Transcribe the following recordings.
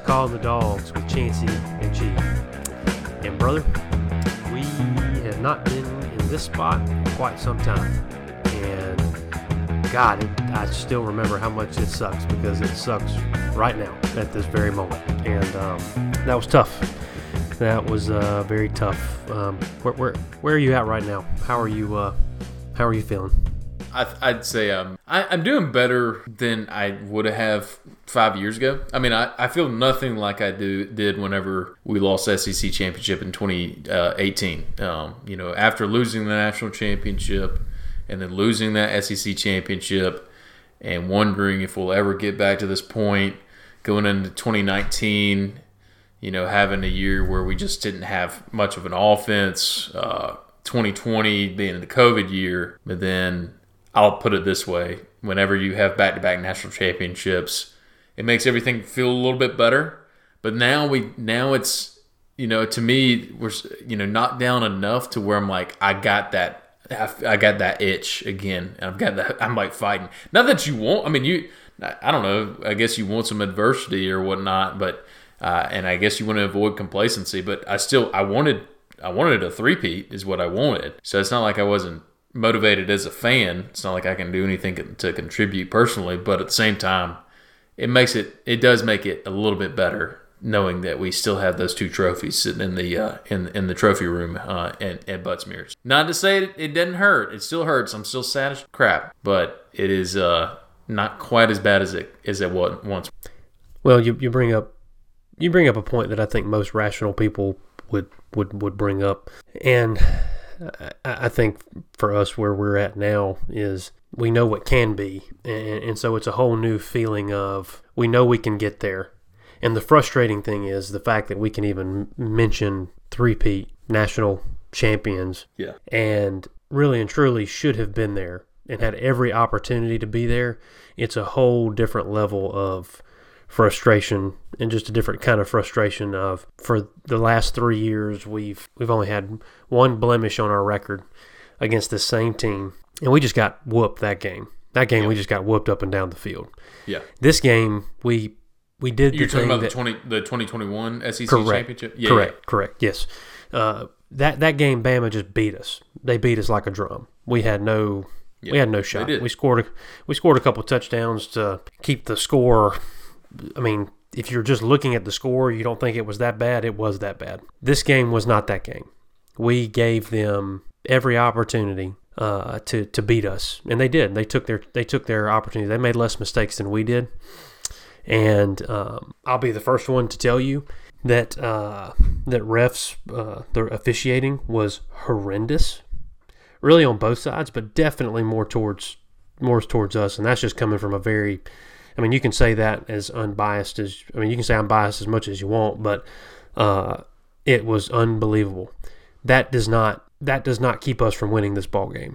Calling the Dogs with Chancey and Chief. And brother, we have not been in this spot in quite some time. And God, I still remember how much it sucks, because it sucks right now at this very moment. And that was tough. That was very tough. Where are you at right now? How are you feeling? I'd say I'm doing better than I would have 5 years ago. I mean, I feel nothing like I did whenever we lost SEC championship in 2018. After losing the national championship and then losing that SEC championship and wondering if we'll ever get back to this point, going into 2019, having a year where we just didn't have much of an offense, 2020 being the COVID year, but then I'll put it this way: whenever you have back-to-back national championships, it makes everything feel a little bit better. But now it's to me, we're knocked down enough to where I'm like, I got that itch again. I'm like fighting. Not that you want. I mean, I don't know. I guess you want some adversity or whatnot, but and I guess you want to avoid complacency. But I wanted a three-peat is what I wanted. So it's not like I wasn't motivated as a fan. It's not like I can do anything to contribute personally, but at the same time, it does make it a little bit better knowing that we still have those two trophies sitting in the in the trophy room at Butts-Mehres. Not to say it doesn't hurt. It still hurts. I'm still sad as crap, but it is not quite as bad as it was once. Well, you bring up a point that I think most rational people would bring up, and I think for us where we're at now is we know what can be, and so it's a whole new feeling of we know we can get there. And the frustrating thing is the fact that we can even mention three-peat national champions, and really and truly should have been there and had every opportunity to be there. It's a whole different level of frustration, and just a different kind of frustration of, for the last 3 years, we've only had one blemish on our record against the same team, and we just got whooped that game. We just got whooped up and down the field. Yeah. This game, we did You're the talking thing about the 2021 SEC correct, championship? Yeah, correct, yes. That game, Bama just beat us. They beat us like a drum. We had no shot. We scored a couple touchdowns to keep the score. I mean, if you're just looking at the score, you don't think it was that bad. It was that bad. This game was not that game. We gave them every opportunity to beat us, and they did. They took their opportunity. They made less mistakes than we did, and I'll be the first one to tell you that refs, the officiating was horrendous, really on both sides, but definitely more towards us, and that's just coming from a very. I mean, you can say that as unbiased as – I mean, you can say I'm biased as much as you want, but it was unbelievable. That does not keep us from winning this ball game.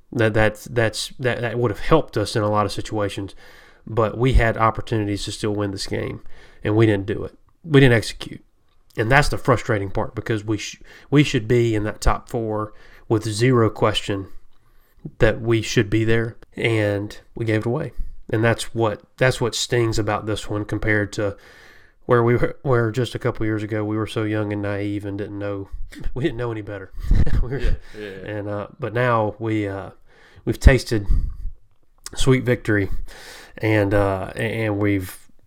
That would have helped us in a lot of situations, but we had opportunities to still win this game, and we didn't do it. We didn't execute, and that's the frustrating part, because we should be in that top four with zero question that we should be there, and we gave it away. And that's what stings about this one compared to where just a couple years ago we were so young and naive and didn't know any better. But now we've tasted sweet victory, and we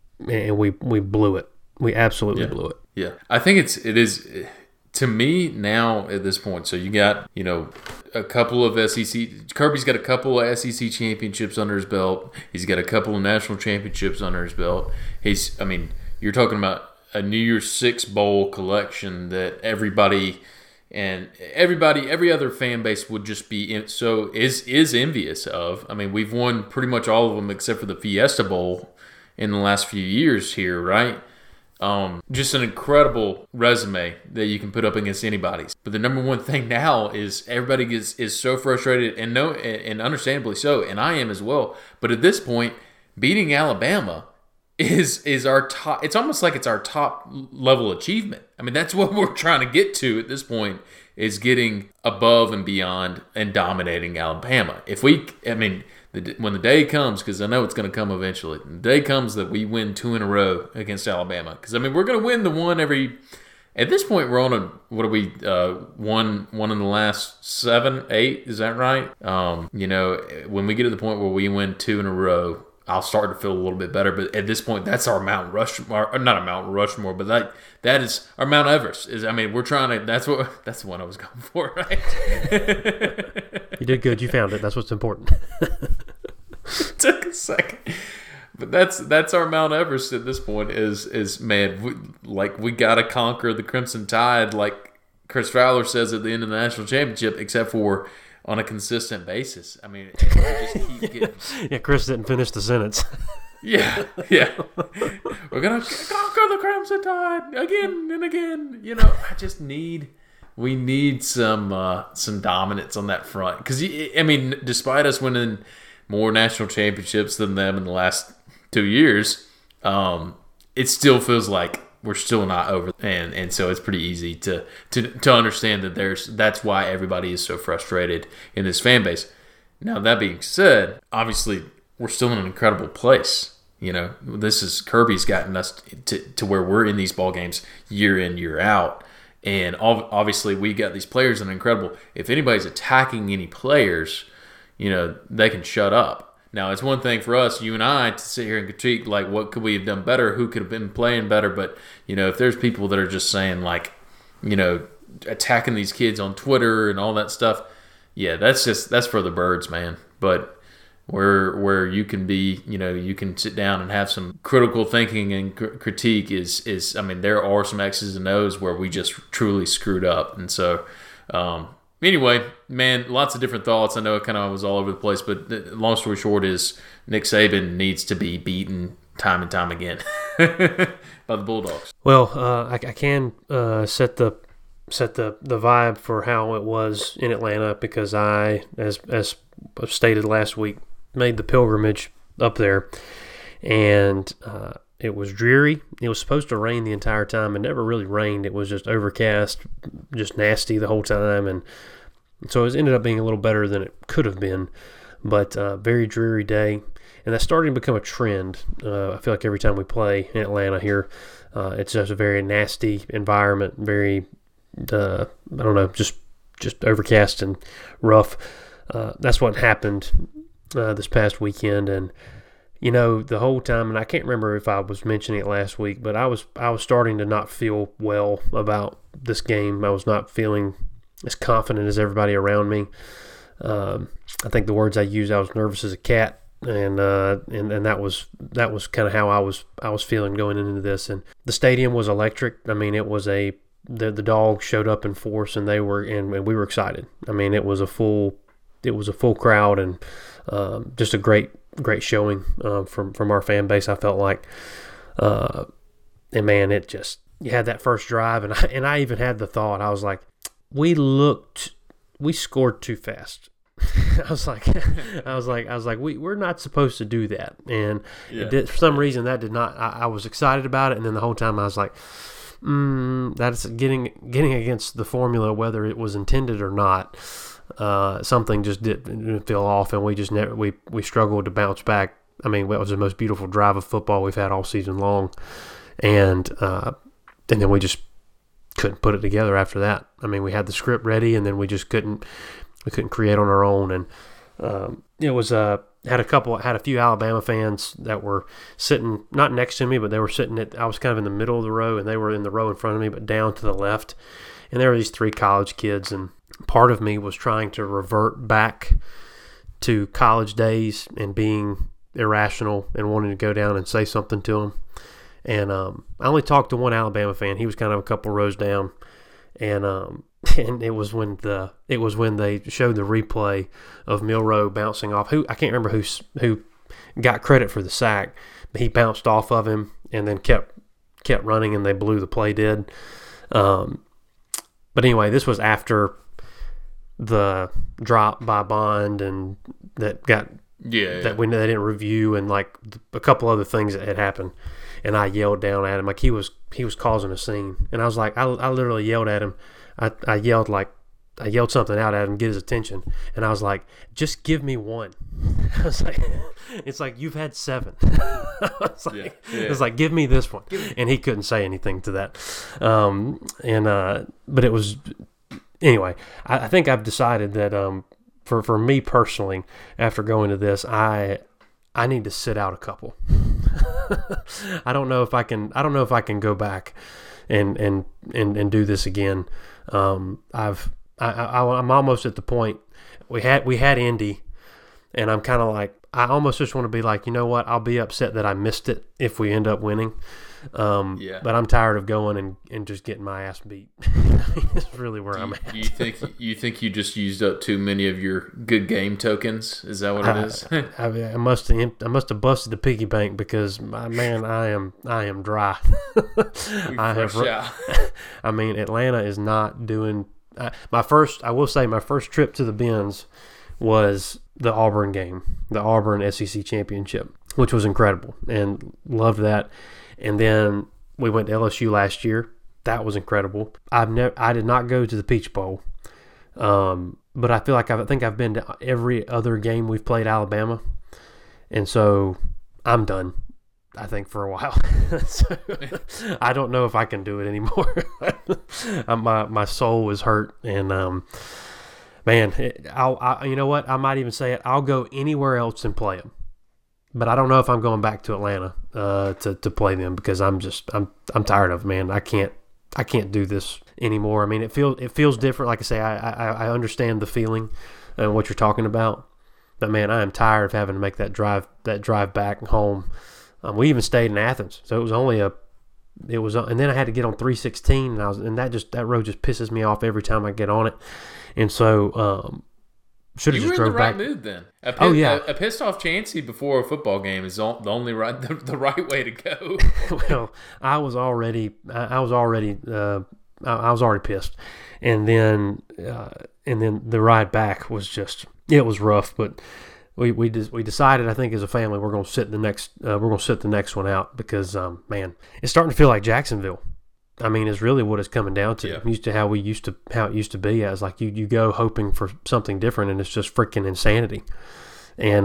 blew it. We absolutely blew it. Yeah, I think it is. To me now at this point, so you got, a couple of SEC – Kirby's got a couple of SEC championships under his belt. He's got a couple of national championships under his belt. You're talking about a New Year's Six Bowl collection that every other fan base would just be is envious of. I mean, we've won pretty much all of them except for the Fiesta Bowl in the last few years here, right? Just an incredible resume that you can put up against anybody's. But the number one thing now is everybody is so frustrated, and understandably so, and I am as well. But at this point, beating Alabama is our top. It's almost like it's our top level achievement. I mean, that's what we're trying to get to at this point, is getting above and beyond and dominating Alabama. when the day comes, because I know it's going to come eventually, the day comes that we win 2 in a row against Alabama. Because, I mean, we're going to win the one every – at this point, we're on a – what are we one in the last 7, 8? Is that right? You know, when we get to the point where we win 2 in a row, I'll start to feel a little bit better. But at this point, that's our Mount Rushmore. Not a Mount Rushmore, but that is our Mount Everest. We're trying to. That's the one I was going for, right? You did good. You found it. That's what's important. Took a second, but that's our Mount Everest at this point. Is man, we got to conquer the Crimson Tide, like Chris Fowler says at the end of the national championship, except for on a consistent basis. I mean, we just keep getting... Yeah, Chris didn't finish the sentence. Yeah. We're going to conquer the Crimson Tide again and again. You know, we need some dominance on that front. Because, I mean, despite us winning more national championships than them in the last 2 years, it still feels like we're still not over, and so it's pretty easy to understand that that's why everybody is so frustrated in this fan base. Now, that being said, obviously we're still in an incredible place. You know, Kirby's gotten us to where we're in these ball games year in, year out, and obviously we got these players that are incredible. If anybody's attacking any players, you know, they can shut up. Now, it's one thing for us, you and I, to sit here and critique, like, what could we have done better? Who could have been playing better? But, you know, if there's people that are just saying, like, you know, attacking these kids on Twitter and all that stuff, yeah, that's for the birds, man. But where you can be, you know, you can sit down and have some critical thinking and critique is, I mean, there are some X's and O's where we just truly screwed up. And so, anyway, man, lots of different thoughts. I know it kind of was all over the place, but long story short is Nick Saban needs to be beaten time and time again by the Bulldogs. Well, I can set the vibe for how it was in Atlanta because I, as stated last week, made the pilgrimage up there, and it was dreary. It was supposed to rain the entire time. It never really rained. It was just overcast, just nasty the whole time, and so it ended up being a little better than it could have been, but very dreary day. And that's starting to become a trend. I feel like every time we play in Atlanta here, it's just a very nasty environment, very, I don't know, just overcast and rough. That's what happened this past weekend. And, you know, the whole time, and I can't remember if I was mentioning it last week, but I was starting to not feel well about this game. I was not feeling as confident as everybody around me. I think the words I used, I was nervous as a cat, and that was kind of how I was feeling going into this. And the stadium was electric. I mean, it was the Dogs showed up in force, and we were excited. I mean, it was a full crowd, and just a great showing from our fan base. I felt like, and man, you had that first drive, and I even had the thought, I was like, we scored too fast. I was like, we're not supposed to do that. And for some reason that did not, I was excited about it. And then the whole time I was like, that's getting against the formula, whether it was intended or not. Something just didn't feel off, and we just never, we struggled to bounce back. I mean, that was the most beautiful drive of football we've had all season long. And then we just couldn't put it together after that. I mean, we had the script ready, and then we just couldn't create on our own. And it was had a few Alabama fans that were sitting not next to me, but they were sitting I was kind of in the middle of the row, and they were in the row in front of me, but down to the left. And there were these 3 college kids, and part of me was trying to revert back to college days and being irrational and wanting to go down and say something to them. And I only talked to one Alabama fan. He was kind of a couple rows down, and it was when they showed the replay of Milroe bouncing off. I can't remember who got credit for the sack, but he bounced off of him and then kept running, and they blew the play dead. But anyway, this was after the drop by Bond, and that got that they didn't review, and like a couple other things that had happened. And I yelled down at him like he was causing a scene, and I was like, I literally yelled at him. I yelled like I yelled something out at him, get his attention, and I was like, "Just give me one." I was like, "It's like you've had 7." I was like, It was like, "Give me this one," and he couldn't say anything to that. But it was anyway. I think I've decided that for me personally, after going to this, I need to sit out a couple. I don't know if I can. I don't know if I can go back and do this again. I'm almost at the point we had Indy, and I'm kind of like, I almost just want to be like, you know what? I'll be upset that I missed it if we end up winning. But I'm tired of going and just getting my ass beat. It's really where I'm at. You think you just used up too many of your good game tokens? Is that what it is? I must have busted the piggy bank because I am dry. I mean, Atlanta is not doing. My first trip to the Benz was the Auburn game, the Auburn SEC championship, which was incredible and loved that. And then we went to LSU last year. That was incredible. I did not go to the Peach Bowl, but I feel like I think I've been to every other game we've played Alabama, and so I'm done. I think for a while. So, I don't know if I can do it anymore. My soul is hurt, and man, you know what? I might even say it. I'll go anywhere else and play them. But I don't know if I'm going back to Atlanta to play them because I'm tired of it, man. I can't do this anymore. I mean, it feels different. Like I say, I understand the feeling and what you're talking about, but man, I am tired of having to make that drive back home. We even stayed in Athens, so it was and then I had to get on 316, and that road just pisses me off every time I get on it, and so. Should have just drove back. You were in the right mood then. A pissed off Chancey before a football game is the only the right way to go. Well, I was already pissed, and then the ride back was it was rough. But we decided, I think, as a family, we're going to sit the next one out because man, it's starting to feel like Jacksonville. I mean, it's really what it's coming down to. Yeah. How it used to be. As like you go hoping for something different, and it's just freaking insanity. And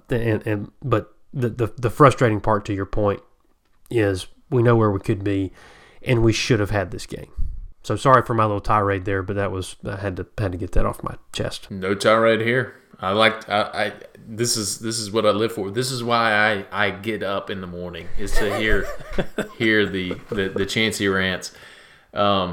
but the frustrating part, to your point, is we know where we could be, and we should have had this game. So sorry for my little tirade there, but I had to get that off my chest. No tirade here. This is what I live for. This is why I get up in the morning, is to hear the Chancey rants. No,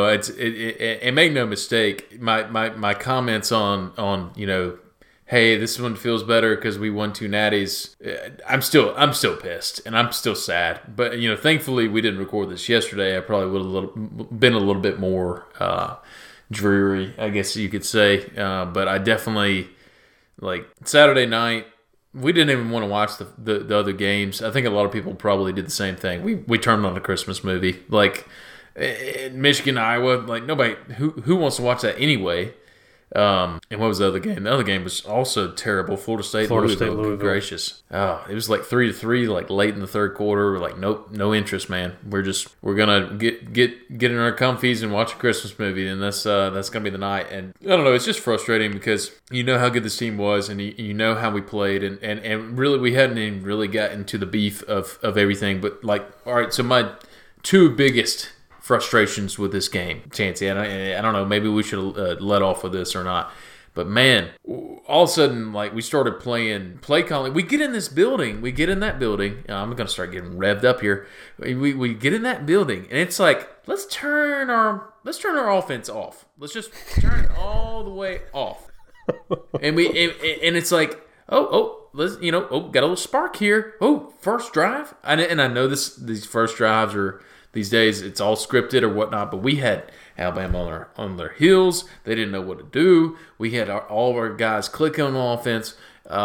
and make no mistake, my comments on hey, this one feels better because we won 2 natties. I'm still pissed and I'm still sad. But thankfully we didn't record this yesterday. I probably would have been a little bit more dreary, I guess you could say. But I definitely. Like Saturday night, we didn't even want to watch the other games. I think a lot of people probably did the same thing. We turned on a Christmas movie, like in Michigan, Iowa. Like nobody who wants to watch that anyway. And what was the other game? The other game was also terrible. Florida State, Louisville. Good gracious. Oh, it was like 3-3, like late in the third quarter. We're like, nope, no interest, man. We're gonna get in our comfies and watch a Christmas movie, and that's gonna be the night. And I don't know, it's just frustrating because you know how good this team was, and you know how we played, and really we hadn't even really gotten to the beef of everything. But like, all right, so my 2 biggest frustrations with this game, Chancey. I don't know, maybe we should let off with this or not. But man, all of a sudden, like we started play calling. We get in this building. We get in that building. I'm going to start getting revved up here. We get in that building, and it's like let's turn our offense off. Let's just turn it all the way off. And it's like let's got a little spark here. First drive. And I know these first drives are. These days, it's all scripted or whatnot, but we had Alabama on their heels. They didn't know what to do. We had all of our guys clicking on offense.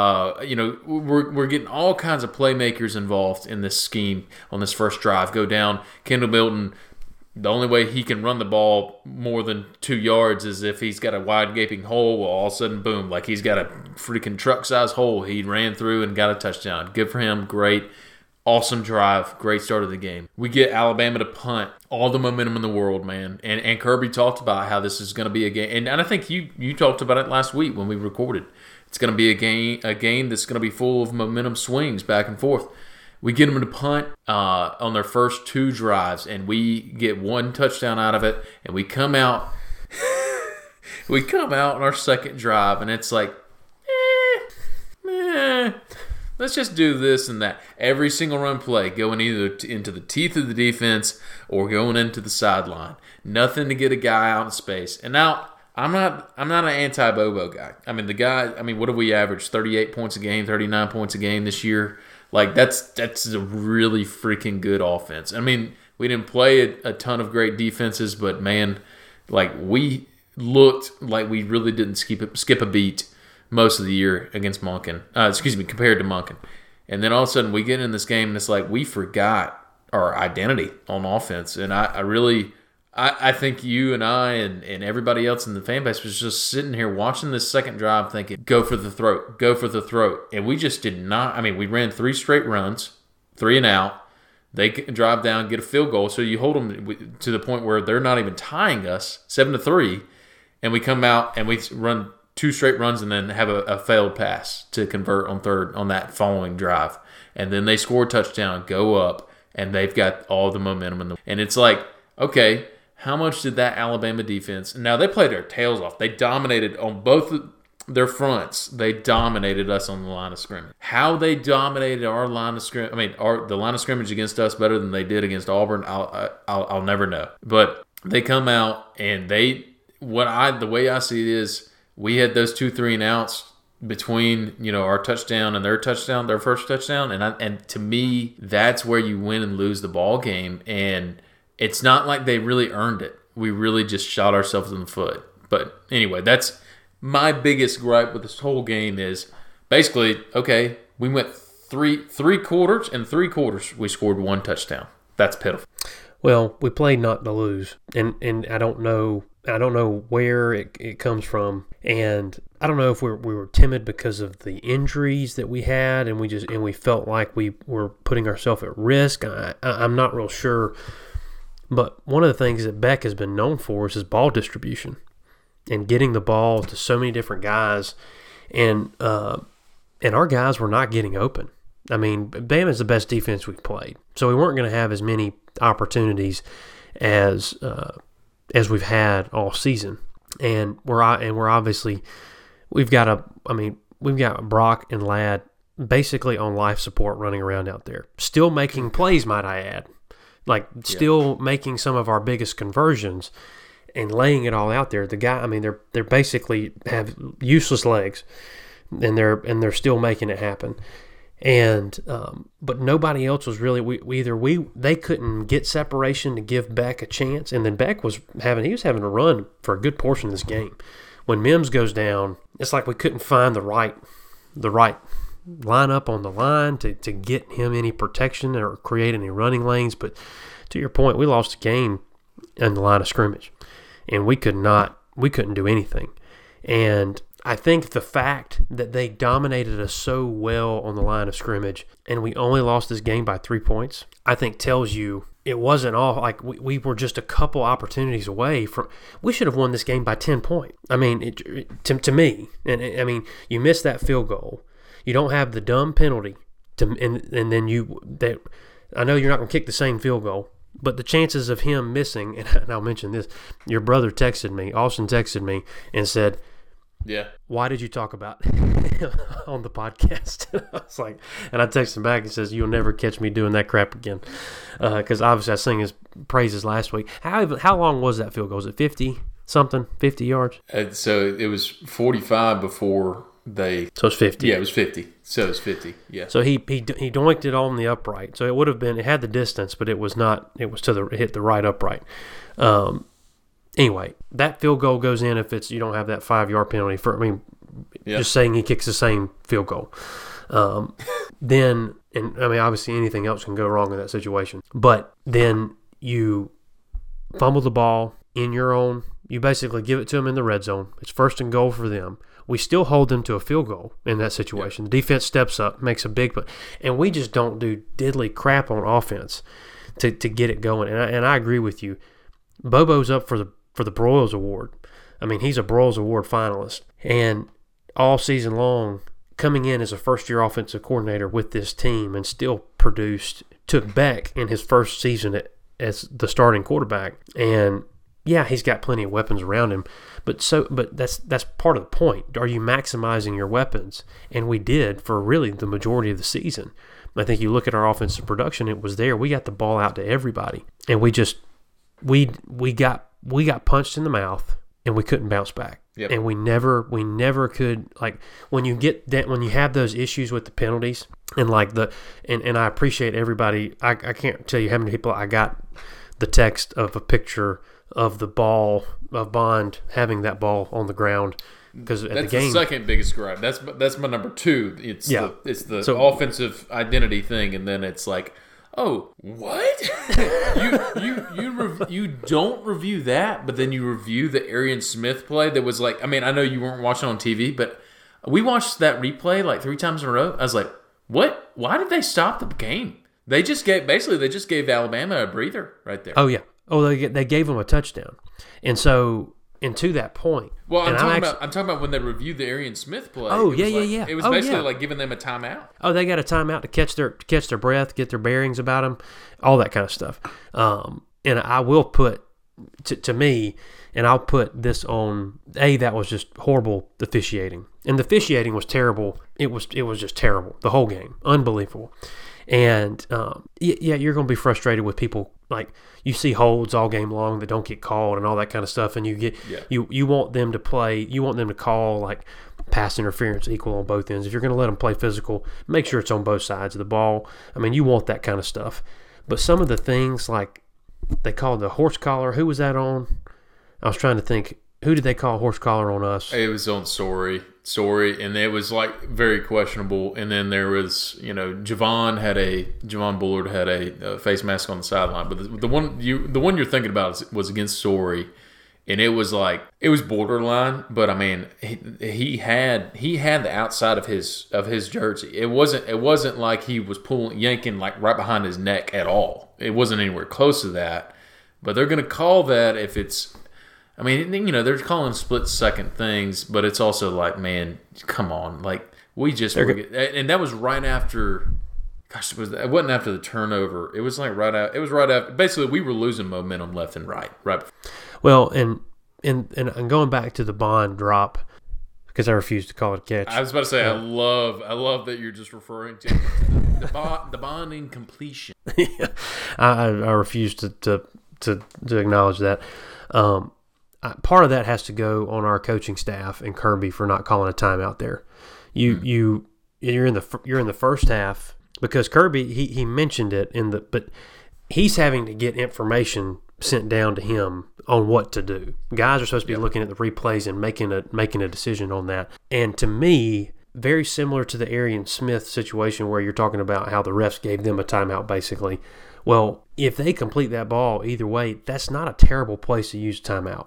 We're getting all kinds of playmakers involved in this scheme on this first drive. Go down. Kendall Milton, the only way he can run the ball more than 2 yards is if he's got a wide gaping hole. Well, all of a sudden, boom, like he's got a freaking truck-sized hole. He ran through and got a touchdown. Good for him. Great. Awesome drive. Great start of the game. We get Alabama to punt. All the momentum in the world, man. And Kirby talked about how this is going to be a game. And I think you talked about it last week when we recorded. It's going to be a game that's going to be full of momentum swings back and forth. We get them to punt on their first 2 drives, and we get 1 touchdown out of it. And we come out on our second drive, and it's like, let's just do this and that. Every single run play going either into the teeth of the defense or going into the sideline. Nothing to get a guy out in space. And now I'm not an anti-Bobo guy. I mean, what have we averaged? 38 points a game, 39 points a game this year. Like, that's a really freaking good offense. I mean, we didn't play a ton of great defenses, but man, like, we looked like we really didn't skip a beat most of the year against Monken. Compared to Monken. And then all of a sudden we get in this game and it's like we forgot our identity on offense. And I think you and I and everybody else in the fan base was just sitting here watching this second drive thinking, go for the throat. And we just did not. I mean, we ran 3 straight runs, 3 and out. They drive down, get a field goal. So you hold them to the point where they're not even tying us 7-3. And we come out and we run 2 straight runs and then have a failed pass to convert on third on that following drive. And then they score a touchdown, go up, and they've got all the momentum. And it's like, okay, how much did that Alabama defense – now they played their tails off. They dominated on both their fronts. They dominated us on the line of scrimmage. How they dominated our line of scrimmage – the line of scrimmage against us better than they did against Auburn, I'll never know. But they come out and the way I see it is – we had those 2 3 and outs between, our touchdown and their touchdown, their first touchdown, and to me, that's where you win and lose the ball game. And it's not like they really earned it. We really just shot ourselves in the foot. But anyway, that's my biggest gripe with this whole game is basically, okay, we went three quarters, and 3 quarters we scored 1 touchdown. That's pitiful. Well, we played not to lose, and I don't know where it comes from, and I don't know if we were timid because of the injuries that we had, and we felt like we were putting ourselves at risk. I'm not real sure, but one of the things that Beck has been known for is his ball distribution and getting the ball to so many different guys, and our guys were not getting open. I mean, Bama's the best defense we've played, so we weren't going to have as many opportunities as we've had all season, and we're obviously we've got Brock and Ladd basically on life support running around out there, still making plays, might I add, still making some of our biggest conversions and laying it all out there. The guy, they're basically have useless legs, and they're still making it happen. And but nobody else was really they couldn't get separation to give Beck a chance, and then Beck was having to run for a good portion of this game. When Mims goes down, it's like we couldn't find the right lineup on the line to get him any protection or create any running lanes. But to your point, we lost the game in the line of scrimmage, and we couldn't do anything. And I think the fact that they dominated us so well on the line of scrimmage and we only lost this game by 3 points, I think tells you it wasn't all like we were just a couple opportunities away from. We should have won this game by 10 points. To me, and you miss that field goal. You don't have the dumb penalty, and then I know you're not going to kick the same field goal. But the chances of him missing, and I'll mention this, your brother texted me, Austin texted me, and said, yeah, why did you talk about on the podcast? I was like, and I texted him back and says, you'll never catch me doing that crap again. Because obviously I sang his praises last week. How long was that field goal? Was it 50 yards? So it was 45 before they. So it's 50. Yeah, it was 50. So it's 50. Yeah. So he doinked it on the upright. So it would have been. It had the distance, but it was not. It was hit the right upright. Anyway, that field goal goes in if you don't have that 5-yard penalty just saying he kicks the same field goal. Then obviously anything else can go wrong in that situation. But then you fumble the ball, in your own. You basically give it to them in the red zone. It's 1st and goal for them. We still hold them to a field goal in that situation. The defense steps up, makes a big play, and we just don't do diddly crap on offense to get it going. And I agree with you. Bobo's up for the Broyles Award. I mean, he's a Broyles Award finalist, and all season long, coming in as a first-year offensive coordinator with this team and still produced, took Beck in his first season as the starting quarterback. And yeah, he's got plenty of weapons around him, but that's part of the point. Are you maximizing your weapons? And we did for really the majority of the season. I think you look at our offensive production; it was there. We got the ball out to everybody, and we got punched in the mouth, and we couldn't bounce back. Yep. And we never could, like, when you have those issues with the penalties and and I appreciate everybody. I can't tell you how many people I got the text of a picture of the ball of Bond having that ball on the ground, because that's the game, the second biggest gripe. That's my number 2. It's the offensive identity thing, and then it's like, oh, what? you don't review that, but then you review the Arian Smith play that was like, I mean, I know you weren't watching on TV, but we watched that replay like 3 times in a row. I was like, what? Why did they stop the game? They just gave Alabama a breather right there. Oh yeah. Oh, they gave them a touchdown, and to that point. Well, I'm talking about when they reviewed the Arian Smith play. Oh, yeah. It was basically like giving them a timeout. Oh, they got a timeout to catch their breath, get their bearings about them, all that kind of stuff. And I will put, to me, and I'll put this on, that was just horrible officiating. And the officiating was terrible. It was just terrible, the whole game. Unbelievable. And, you're going to be frustrated with people. Like, you see holds all game long that don't get called and all that kind of stuff, and you want them to play, you want them to call like pass interference equal on both ends. If you're going to let them play physical, make sure it's on both sides of the ball. I mean, you want that kind of stuff. But some of the things, like they called the horse collar, who was that on? I was trying to think, who did they call horse collar on us? It was on Sorey, and it was like very questionable. And then there was, Javon Bullard had a face mask on the sideline, but the one you're thinking about was against Sorey, and it was borderline. But I mean, he had the outside of his jersey. It wasn't like he was yanking like right behind his neck at all. It wasn't anywhere close to that. But they're going to call that if it's. I mean, they're calling split-second things, but it's also like, man, come on. Like, we just – and that was right after – gosh, it wasn't after the turnover. It was like right after – it was right after – basically, we were losing momentum left and right. Well, and going back to the Bond drop, because I refuse to call it a catch. I was about to say, I love that you're just referring to the Bond incompletion. Yeah, I refuse to acknowledge that. Part of that has to go on our coaching staff and Kirby for not calling a timeout there. You're in the first half, because Kirby he mentioned it but he's having to get information sent down to him on what to do. Guys are supposed to be looking at the replays and making a decision on that. And to me, very similar to the Arian Smith situation where you're talking about how the refs gave them a timeout basically. Well, if they complete that ball either way, that's not a terrible place to use timeout.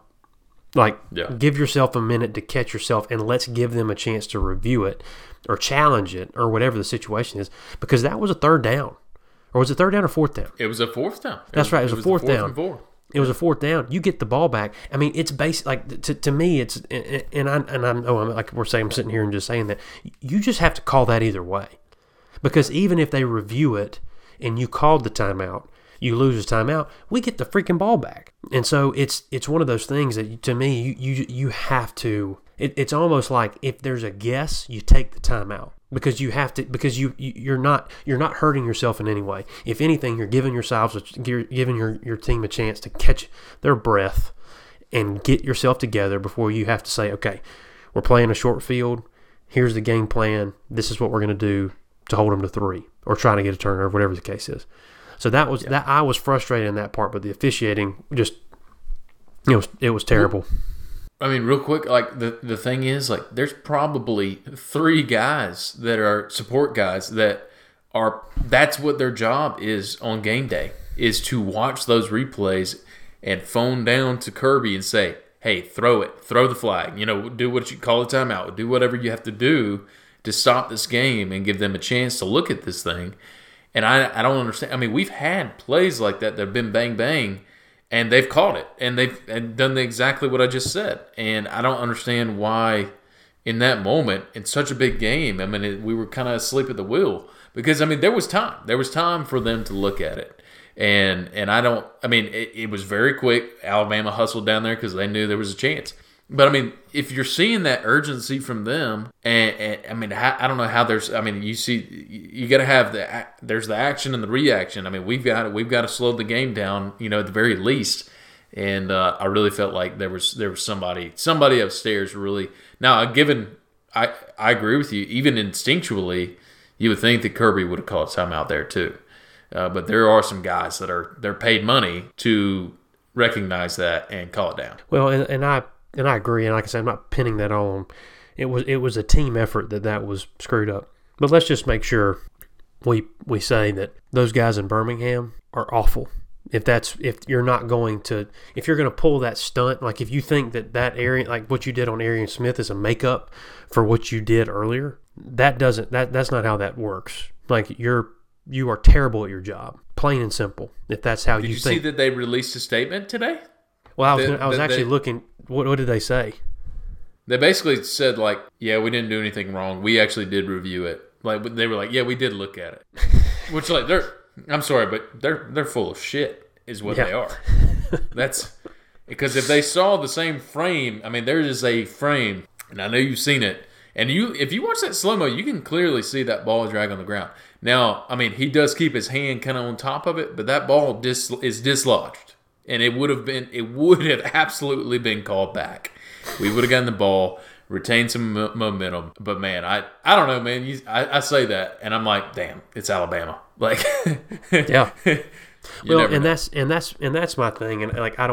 Give yourself a minute to catch yourself, and let's give them a chance to review it or challenge it or whatever the situation is, because that was a 3rd down. Or was it 3rd down or 4th down? It was a 4th down. That's right. It was a 4th down. It was a 4th down. You get the ball back. I mean, it's basic. Like to me, it's I'm like we're saying, I'm sitting here and just saying that you just have to call that either way, because even if they review it and you called the timeout, you lose the timeout, we get the freaking ball back. And so it's one of those things that, to me, you have to. It's almost like if there's a guess, you take the timeout, because you have to, because you're not hurting yourself in any way. If anything, you're giving your team a chance to catch their breath and get yourself together before you have to say, okay, we're playing a short field. Here's the game plan. This is what we're going to do to hold them to 3 or trying to get a turnover, whatever the case is. So that was that. I was frustrated in that part, but the officiating just, it was terrible. I mean, real quick, like the thing is, like, there's probably 3 guys that are support guys that's what their job is on game day, is to watch those replays and phone down to Kirby and say, hey, throw the flag, do what you call a timeout, do whatever you have to do to stop this game and give them a chance to look at this thing. And I don't understand. I mean, we've had plays like that have been bang, bang, and they've caught it, and they've done exactly what I just said. And I don't understand why in that moment, in such a big game, I mean, we were kind of asleep at the wheel. Because, I mean, there was time. There was time for them to look at it. And it was very quick. Alabama hustled down there because they knew there was a chance. But, I mean, if you're seeing that urgency from them, and I mean, I don't know how you got to have there's the action and the reaction. I mean, we've got to slow the game down, at the very least. And I really felt like there was somebody upstairs really. Now, I agree with you, even instinctually, you would think that Kirby would have called timeout there too. But there are some guys they're paid money to recognize that and call it down. Well, and I agree, and like I said, I'm not pinning that on. It was a team effort that was screwed up. But let's just make sure we say that those guys in Birmingham are awful. If you're going to pull that stunt, like if you think that area, like what you did on Arian Smith is a makeup for what you did earlier, that's not how that works. Like you are terrible at your job, plain and simple. If that's how you think. Did you see that they released a statement today? Well, I was actually looking. What did they say? They basically said like, yeah, we didn't do anything wrong. We actually did review it. Like they were like, yeah, we did look at it. Which like I'm sorry, but they're full of shit is what they are. That's because if they saw the same frame, I mean, there is a frame, and I know you've seen it. And if you watch that slow-mo, you can clearly see that ball drag on the ground. Now, I mean, he does keep his hand kind of on top of it, but that ball is dislodged. And it would have absolutely been called back. We would have gotten the ball, retained some momentum. But man, I don't know, man. I say that, and I'm like, damn, it's Alabama. Like, yeah. Well, and that's my thing, and like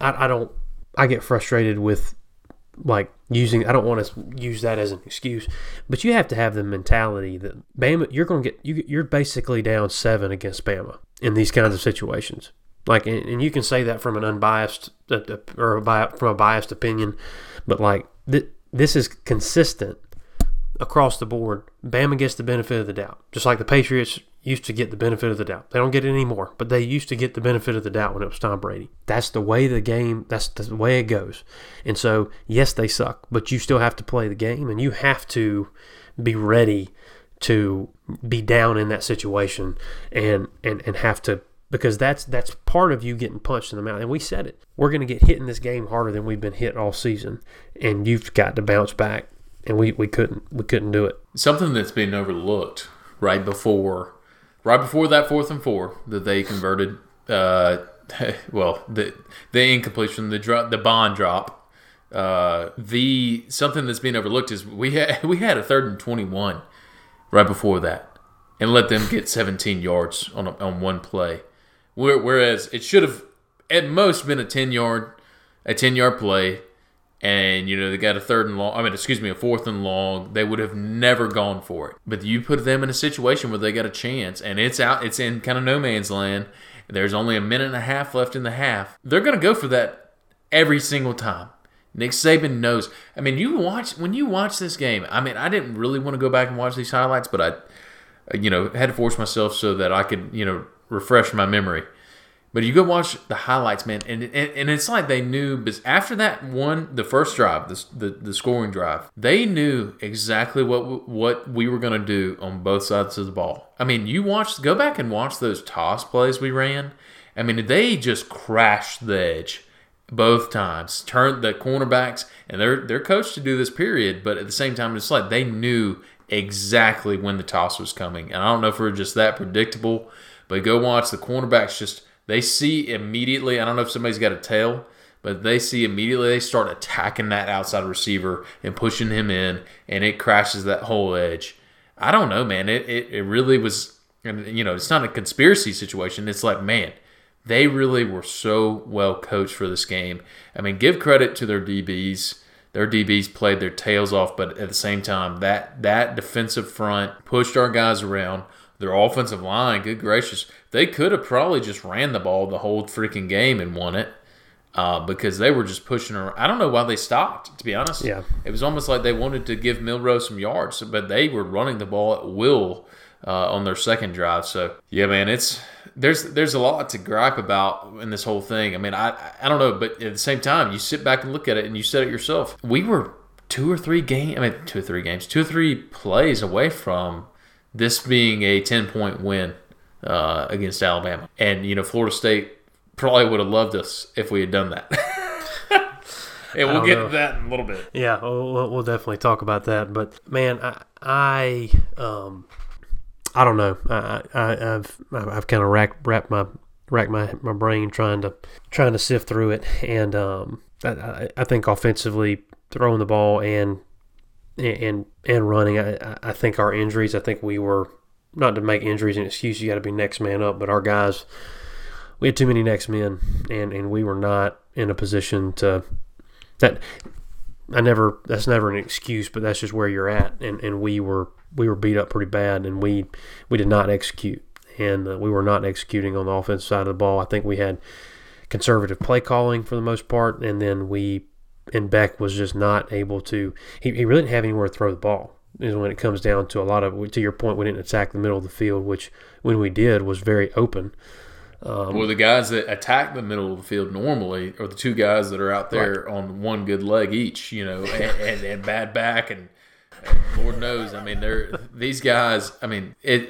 I get frustrated with like I don't want to use that as an excuse, but you have to have the mentality that Bama, you're basically down 7 against Bama in these kinds of situations. Like, and you can say that from an unbiased from a biased opinion, but like this is consistent across the board. Bama gets the benefit of the doubt, just like the Patriots used to get the benefit of the doubt. They don't get it anymore, but they used to get the benefit of the doubt when it was Tom Brady. That's the way that's the way it goes. And so, yes, they suck, but you still have to play the game, and you have to be ready to be down in that situation and have to, because that's part of you getting punched in the mouth. And we said it. We're going to get hit in this game harder than we've been hit all season, and you've got to bounce back, and we couldn't do it. Something that's been overlooked right before that 4th and 4 that they converted, the incompletion, the bond drop. Something that's being overlooked is we had a 3rd and 21 right before that, and let them get 17 yards on one play, whereas it should have at most been a 10-yard play. And, they got a 4th and long. They would have never gone for it. But you put them in a situation where they got a chance, and it's in kind of no man's land. There's only a minute and a half left in the half. They're going to go for that every single time. Nick Saban knows. I mean, when you watch this game, I mean, I didn't really want to go back and watch these highlights, but I had to force myself so that I could, refresh my memory. But you go watch the highlights, man, and it's like they knew. But after that the first drive, the scoring drive, they knew exactly what we were going to do on both sides of the ball. I mean, go back and watch those toss plays we ran. I mean, they just crashed the edge both times. Turned the cornerbacks, and they're coached to do this, period. But at the same time, it's like they knew exactly when the toss was coming. And I don't know if we're just that predictable, but go watch the cornerbacks they see immediately, I don't know if somebody's got a tail, but they see immediately they start attacking that outside receiver and pushing him in, and it crashes that whole edge. I don't know, man. It really was, it's not a conspiracy situation. It's like, man, they really were so well coached for this game. I mean, give credit to their DBs. Their DBs played their tails off, but at the same time, that defensive front pushed our guys around. Their offensive line, good gracious, they could have probably just ran the ball the whole freaking game and won it. because they were just pushing around. I don't know why they stopped, to be honest. Yeah. It was almost like they wanted to give Milrose some yards, but they were running the ball at will on their second drive. So, yeah, man, there's a lot to gripe about in this whole thing. I mean, I don't know, but at the same time, you sit back and look at it, and you said it yourself. We were 2 or 3 plays away from this being a 10-point win against Alabama. And, Florida State probably would have loved us if we had done that. And we'll get to that in a little bit. Yeah, we'll definitely talk about that. But, man, I don't know. I've kind of racked my brain trying to sift through it, and I think offensively throwing the ball and running. I think our injuries. I think we were, not to make injuries an excuse. You got to be next man up, but our guys, we had too many next men, and we were not in a position to. That's never an excuse, but that's just where you're at, and we were beat up pretty bad, and we did not execute, and we were not executing on the offensive side of the ball. I think we had conservative play calling for the most part, and then Beck was just not able to. He really didn't have anywhere to throw the ball. Is when it comes down to a lot of. To your point, we didn't attack the middle of the field, which when we did was very open. Well, the guys that attack the middle of the field normally are the 2 guys that are out there on one good leg each, and bad back, and Lord knows, I mean, these guys. I mean,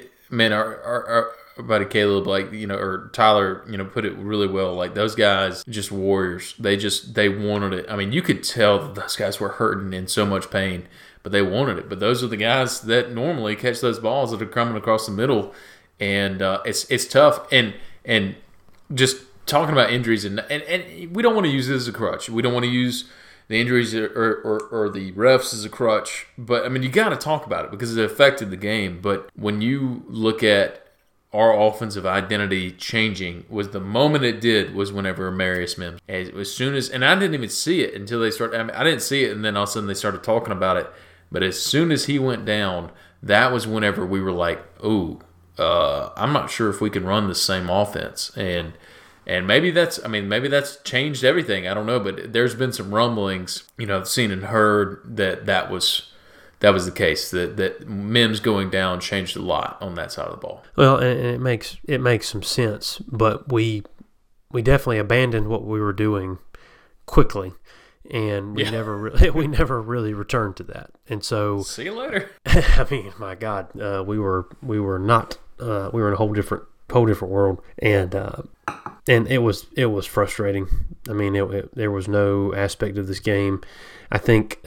our buddy Caleb, or Tyler, put it really well. Like, those guys, just warriors. They wanted it. I mean, you could tell that those guys were hurting in so much pain, but they wanted it. But those are the guys that normally catch those balls that are coming across the middle, and it's tough. And just talking about injuries, and we don't want to use this as a crutch. We don't want to use the injuries or the refs as a crutch. But, I mean, you got to talk about it because it affected the game. But when you look at our offensive identity changing, was the moment it did was whenever Amarius Mims. As soon as, and I didn't even see it until they started. I mean, I didn't see it, and then all of a sudden they started talking about it. But as soon as he went down, that was whenever we were like, ooh. I'm not sure if we can run the same offense, and maybe that's changed everything. I don't know, but there's been some rumblings, seen and heard that was the case. That Mims going down changed a lot on that side of the ball. Well, and it makes some sense, but we definitely abandoned what we were doing quickly. And we never really returned to that, and so see you later. I mean, my God, we were not we were in a whole different world, and it was frustrating. I mean, there was no aspect of this game. I think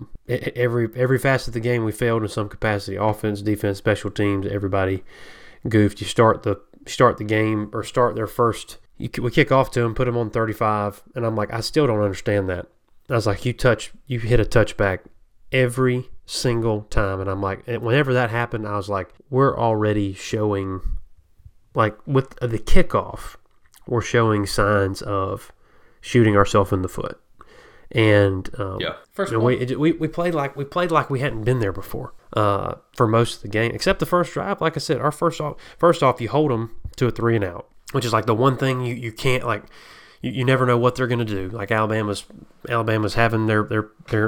every facet of the game we failed in some capacity: offense, defense, special teams. Everybody goofed. You start the game or start their first. We kick off to them, put them on 35, and I'm like, I still don't understand that. I was like, you hit a touchback every single time. And I'm like, whenever that happened, I was like, we're already showing, like with the kickoff, we're showing signs of shooting ourselves in the foot. And first we played like we hadn't been there before for most of the game, except the first drive. Like I said, our first off, you hold them to a 3-and-out, which is like the one thing you can't like. You never know what they're going to do. Like Alabama's having their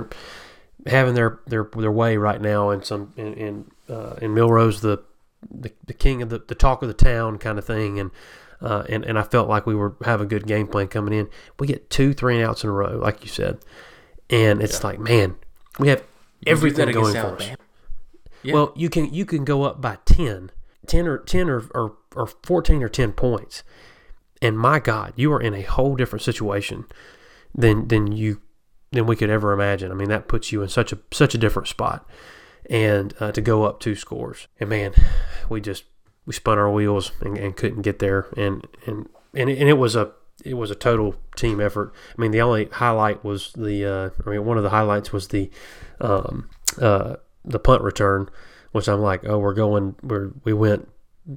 way right now, in Milrose, the king of the talk of the town kind of thing, and I felt like we were having a good game plan coming in. We get 2 3-and-outs in a row, like you said, and it's like, man, we have everything going for us. Yeah. Well, you can go up by 10 or 14 or 10 points. And my God, you are in a whole different situation than we could ever imagine. I mean, that puts you in such a different spot, and to go up 2 scores. And man, we spun our wheels and couldn't get there. And it was a total team effort. I mean, the only highlight was one of the highlights was the punt return, which I'm like, oh, we went.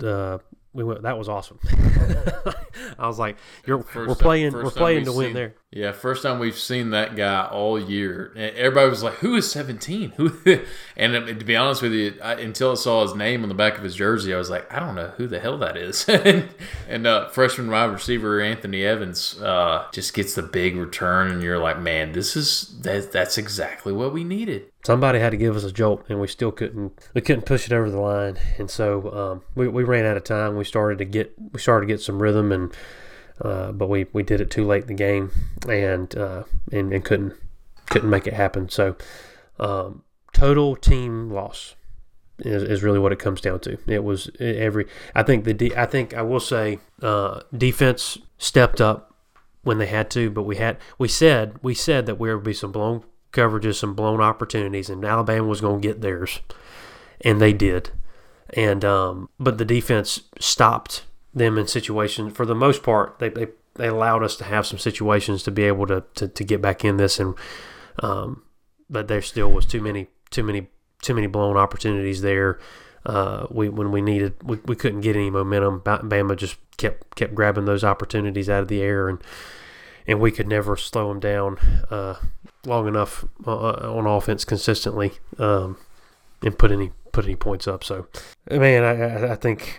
That was awesome. I was like, we're playing to win there. Yeah, first time we've seen that guy all year. And everybody was like, who is 17? Who? And to be honest with you, until I saw his name on the back of his jersey, I was like, I don't know who the hell that is. and freshman wide receiver Anthony Evans just gets the big return, and you're like, man, that's exactly what we needed. Somebody had to give us a jolt, and we still couldn't push it over the line. And so we ran out of time. We started to get some rhythm, and but we did it too late in the game, and couldn't make it happen. So total team loss is really what it comes down to. It was I think I will say defense stepped up when they had to, but we said that there would be some blown coverages, some blown opportunities, and Alabama was going to get theirs, and they did. And but the defense stopped them in situations. For the most part, they allowed us to have some situations to be able to get back in this, and but there still was too many blown opportunities there. When we couldn't get any momentum. Bama just kept grabbing those opportunities out of the air, and we could never slow them down long enough on offense consistently and put any points up. So, man, I think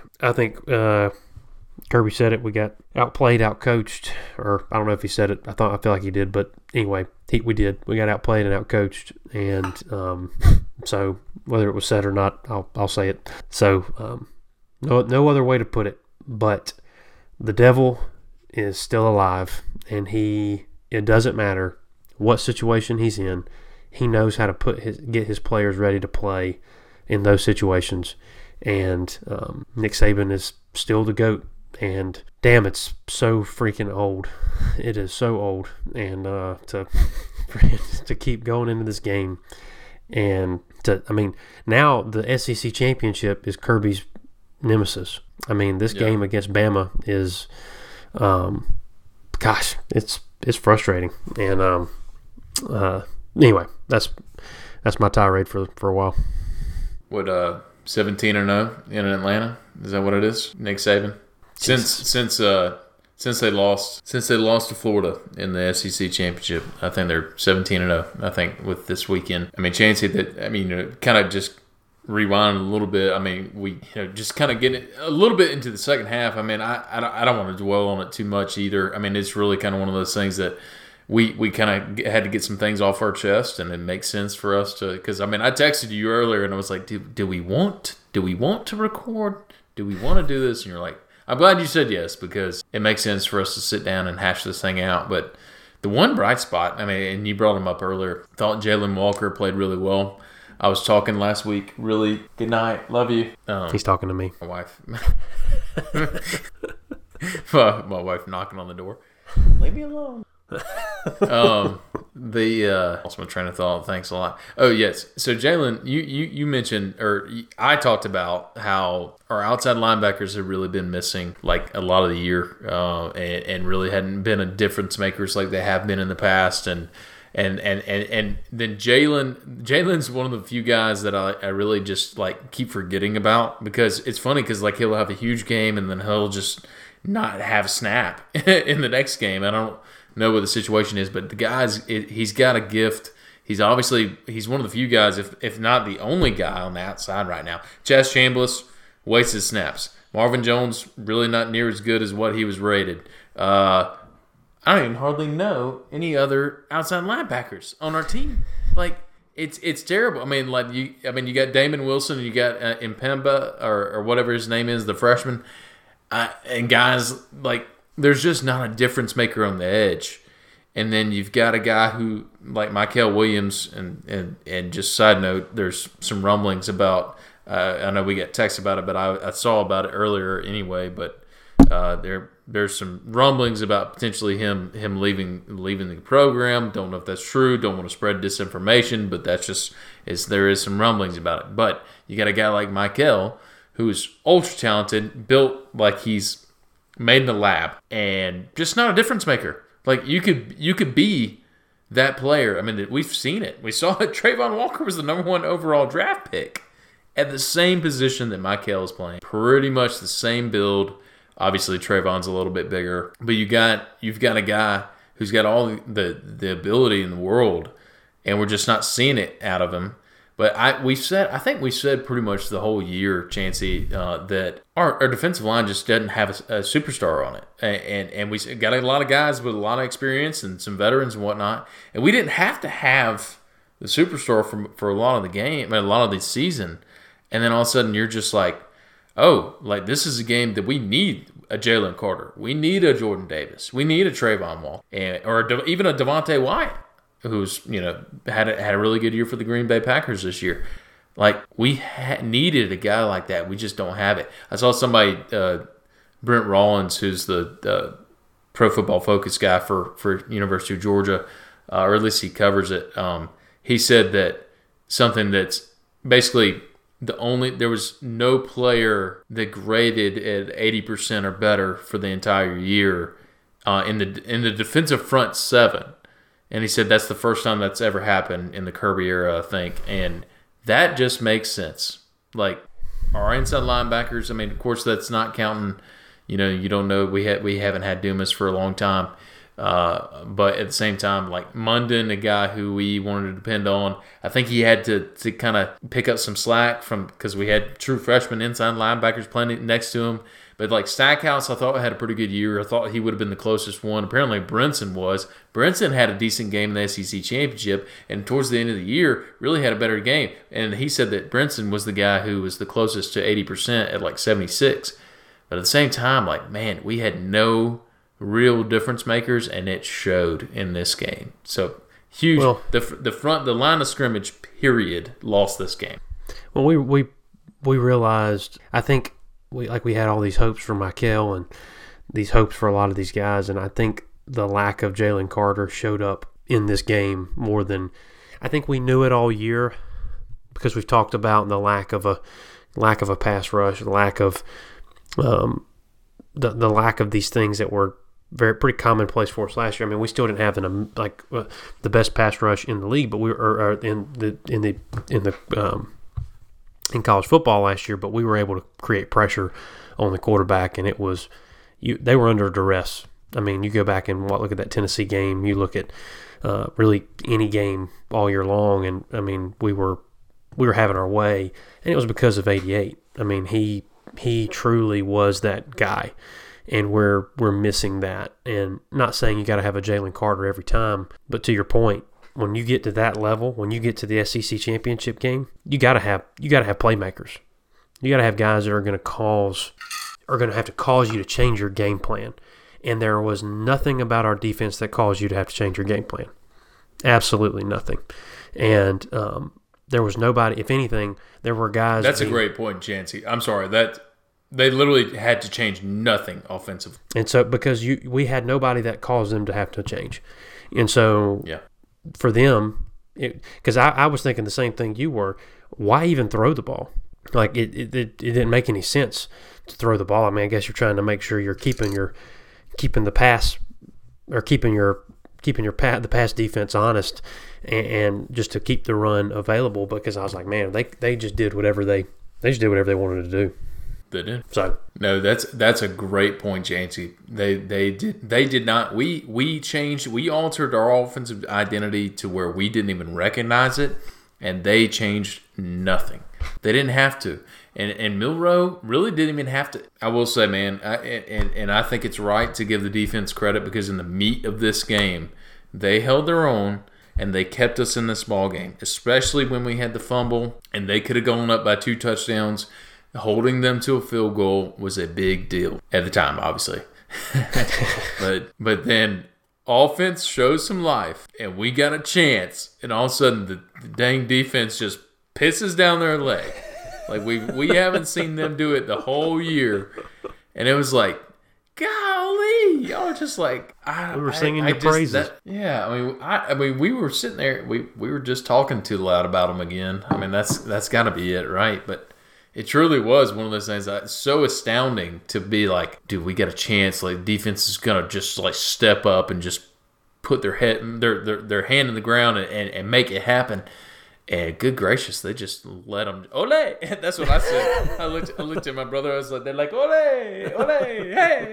Kirby said it. We got outplayed, outcoached, or I don't know if he said it. I feel like he did, but anyway, we did. We got outplayed and outcoached, and so whether it was said or not, I'll say it. So no other way to put it, but the devil is still alive, and it doesn't matter what situation he's in. He knows how to get his players ready to play in those situations, and Nick Saban is still the GOAT. And damn, it's so freaking old. It is so old, and to keep going into this game, and now the SEC championship is Kirby's nemesis. I mean, this game against Bama is, it's frustrating. And anyway, that's my tirade for a while. What 17-0 in Atlanta? Is that what it is? Nick Saban. Since they lost to Florida in the SEC championship, I think they're 17-0. I think with this weekend, Chancey, kind of just rewind a little bit. We just kind of get a little bit into the second half. I don't want to dwell on it too much either. It's really kind of one of those things that we kind of had to get some things off our chest, and it makes sense for us to. Because I texted you earlier, and I was like, do we want to record? Do we want to do this? And you're like, I'm glad you said yes, because it makes sense for us to sit down and hash this thing out. But the one bright spot, and you brought him up earlier, thought Jalen Walker played really well. I was talking last week, really, good night, love you. He's talking to me. My wife. My wife knocking on the door. Leave me alone. Lost my train of thought. Thanks a lot. Oh yes. So Jalen, you mentioned, or I talked about how our outside linebackers have really been missing like a lot of the year, and really hadn't been a difference makers like they have been in the past, and then Jalen's one of the few guys that I really just like keep forgetting about, because it's funny because like he'll have a huge game and then he'll just not have a snap in the next game. I don't know what the situation is, but the guy's he's got a gift. He's one of the few guys, if not the only guy on the outside right now. Chaz Chambliss wastes his snaps. Marvin Jones really not near as good as what he was rated. I don't even hardly know any other outside linebackers on our team. Like it's terrible. You got Damon Wilson and you got Impemba or whatever his name is, the freshman, and guys like. There's just not a difference maker on the edge. And then you've got a guy who, like Michael Williams, and just side note, there's some rumblings about, I know we got text about it, but I saw about it earlier anyway, but there's some rumblings about potentially him leaving the program. Don't know if that's true. Don't want to spread disinformation, but there is some rumblings about it. But you got a guy like Michael, who's ultra talented, built like he's made in the lab, and just not a difference maker. Like you could be that player. We've seen it. We saw it. Trayvon Walker was the number 1 overall draft pick at the same position that Michael is playing. Pretty much the same build. Obviously, Trayvon's a little bit bigger, but you've got a guy who's got all the ability in the world, and we're just not seeing it out of him. But I think we said pretty much the whole year, Chancey, that our defensive line just doesn't have a superstar on it, and we got a lot of guys with a lot of experience and some veterans and whatnot, and we didn't have to have the superstar for a lot of the game, a lot of the season, and then all of a sudden you're just like, oh, like this is a game that we need a Jalen Carter, we need a Jordan Davis, we need a Trayvon Wall, or even a Devontae Wyatt, who's had a really good year for the Green Bay Packers this year. Like we needed a guy like that. We just don't have it. I saw somebody, Brent Rollins, who's the Pro Football Focus guy for University of Georgia, or at least he covers it. He said that something that's basically there was no player that graded at 80% or better for the entire year in the defensive front seven. And he said that's the first time that's ever happened in the Kirby era, I think. And that just makes sense. Like, our inside linebackers, I mean, of course, that's not counting, you don't know. We haven't had Dumas for a long time. But at the same time, like Munden, a guy who we wanted to depend on, I think he had to kind of pick up some slack because we had true freshman inside linebackers playing next to him. But like Stackhouse, I thought had a pretty good year. I thought he would have been the closest one. Apparently Brinson was. Brinson had a decent game in the SEC Championship, and towards the end of the year, really had a better game. And he said that Brinson was the guy who was the closest to 80% at like 76. But at the same time, like, man, we had no real difference makers, and it showed in this game. So huge. Well, the line of scrimmage period lost this game. Well, we realized, I think we had all these hopes for Michael and these hopes for a lot of these guys, and I think the lack of Jalen Carter showed up in this game more than I think we knew it all year, because we've talked about the lack of a pass rush, the lack of the lack of these things that were pretty commonplace for us last year. I mean, we still didn't have the best pass rush in the league, but we were in college football last year. But we were able to create pressure on the quarterback, and they were under duress. I mean, you go back and look at that Tennessee game. You look at really any game all year long, and I mean, we were having our way, and it was because of 88. I mean, he truly was that guy. And we're missing that. And not saying you got to have a Jalen Carter every time, but to your point, when you get to that level, when you get to the SEC championship game, you got to have playmakers. You got to have guys that are going to have to cause you to change your game plan. And there was nothing about our defense that caused you to have to change your game plan. Absolutely nothing. And there was nobody. If anything, there were guys. That's a great point, Chancey. I'm sorry that. They literally had to change nothing offensively. And so, because we had nobody that caused them to have to change. And so, for them, because I was thinking the same thing you were, why even throw the ball? Like, it didn't make any sense to throw the ball. I mean, I guess you're trying to make sure you're keeping the pass, or keeping the pass defense honest, and just to keep the run available, because I was like, man, they just did whatever they wanted to do. They did. So no, that's a great point, Jancy. They did not. We changed. We altered our offensive identity to where we didn't even recognize it, and they changed nothing. They didn't have to, and Milroe really didn't even have to. I will say, man, I think it's right to give the defense credit, because in the meat of this game, they held their own. And they kept us in this ball game, especially when we had the fumble, and they could have gone up by 2 touchdowns. Holding them to a field goal was a big deal at the time, obviously. but then offense shows some life, and we got a chance, and all of a sudden the dang defense just pisses down their leg. Like we haven't seen them do it the whole year, and it was like, golly, y'all just like we were singing your praises. I mean, we were sitting there, we were just talking too loud about them again. I mean, that's got to be it, right? But it truly was one of those things that's so astounding to be like, dude, we got a chance. Like, defense is gonna just like step up and just put their hand in the ground and make it happen. And good gracious, they just let them. Ole! That's what I said. I looked at my brother. I was like, they're like, ole, ole, hey.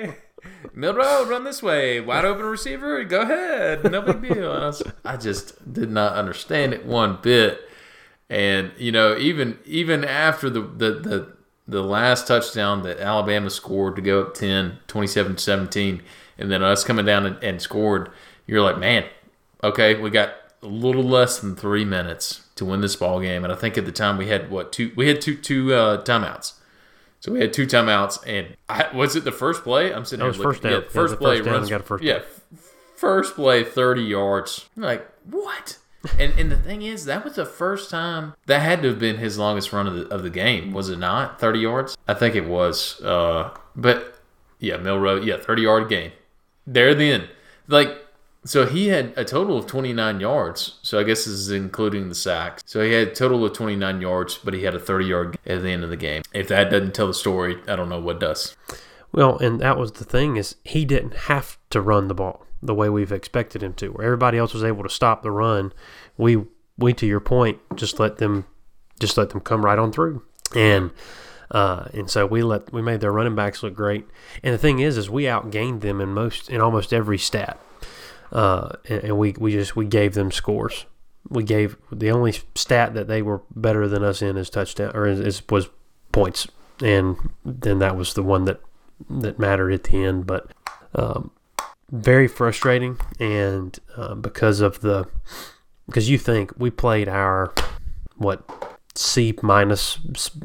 Milroe, run this way. Wide open receiver. Go ahead. No big deal. And I just did not understand it one bit. And, even after the last touchdown that Alabama scored to go up 10, 27-17, and then us coming down and scored, you're like, man, okay, we got a little less than 3 minutes to win this ball game. And I think at the time we had two timeouts. So we had 2 timeouts, and was it the first play? I'm sitting here looking. First down. First play runs. First play, 30 yards. I'm like, what? And the thing is, that was the first time that had to have been his longest run of the game, was it not? 30 yards? I think it was. But yeah, Milroe, 30-yard game. There then, so he had a total of 29 yards. So I guess this is including the sacks. So he had a total of 29 yards, but he had a 30-yard at the end of the game. If that doesn't tell the story, I don't know what does. Well, and that was the thing, is he didn't have to run the ball the way we've expected him to. Where everybody else was able to stop the run, we to your point, just let them come right on through. And so we made their running backs look great. And the thing is we outgained them in almost every stat. And we gave them scores. We gave the only stat that they were better than us in is touchdown, or was points, and then that was the one that mattered at the end. But very frustrating, and because you think we played our C minus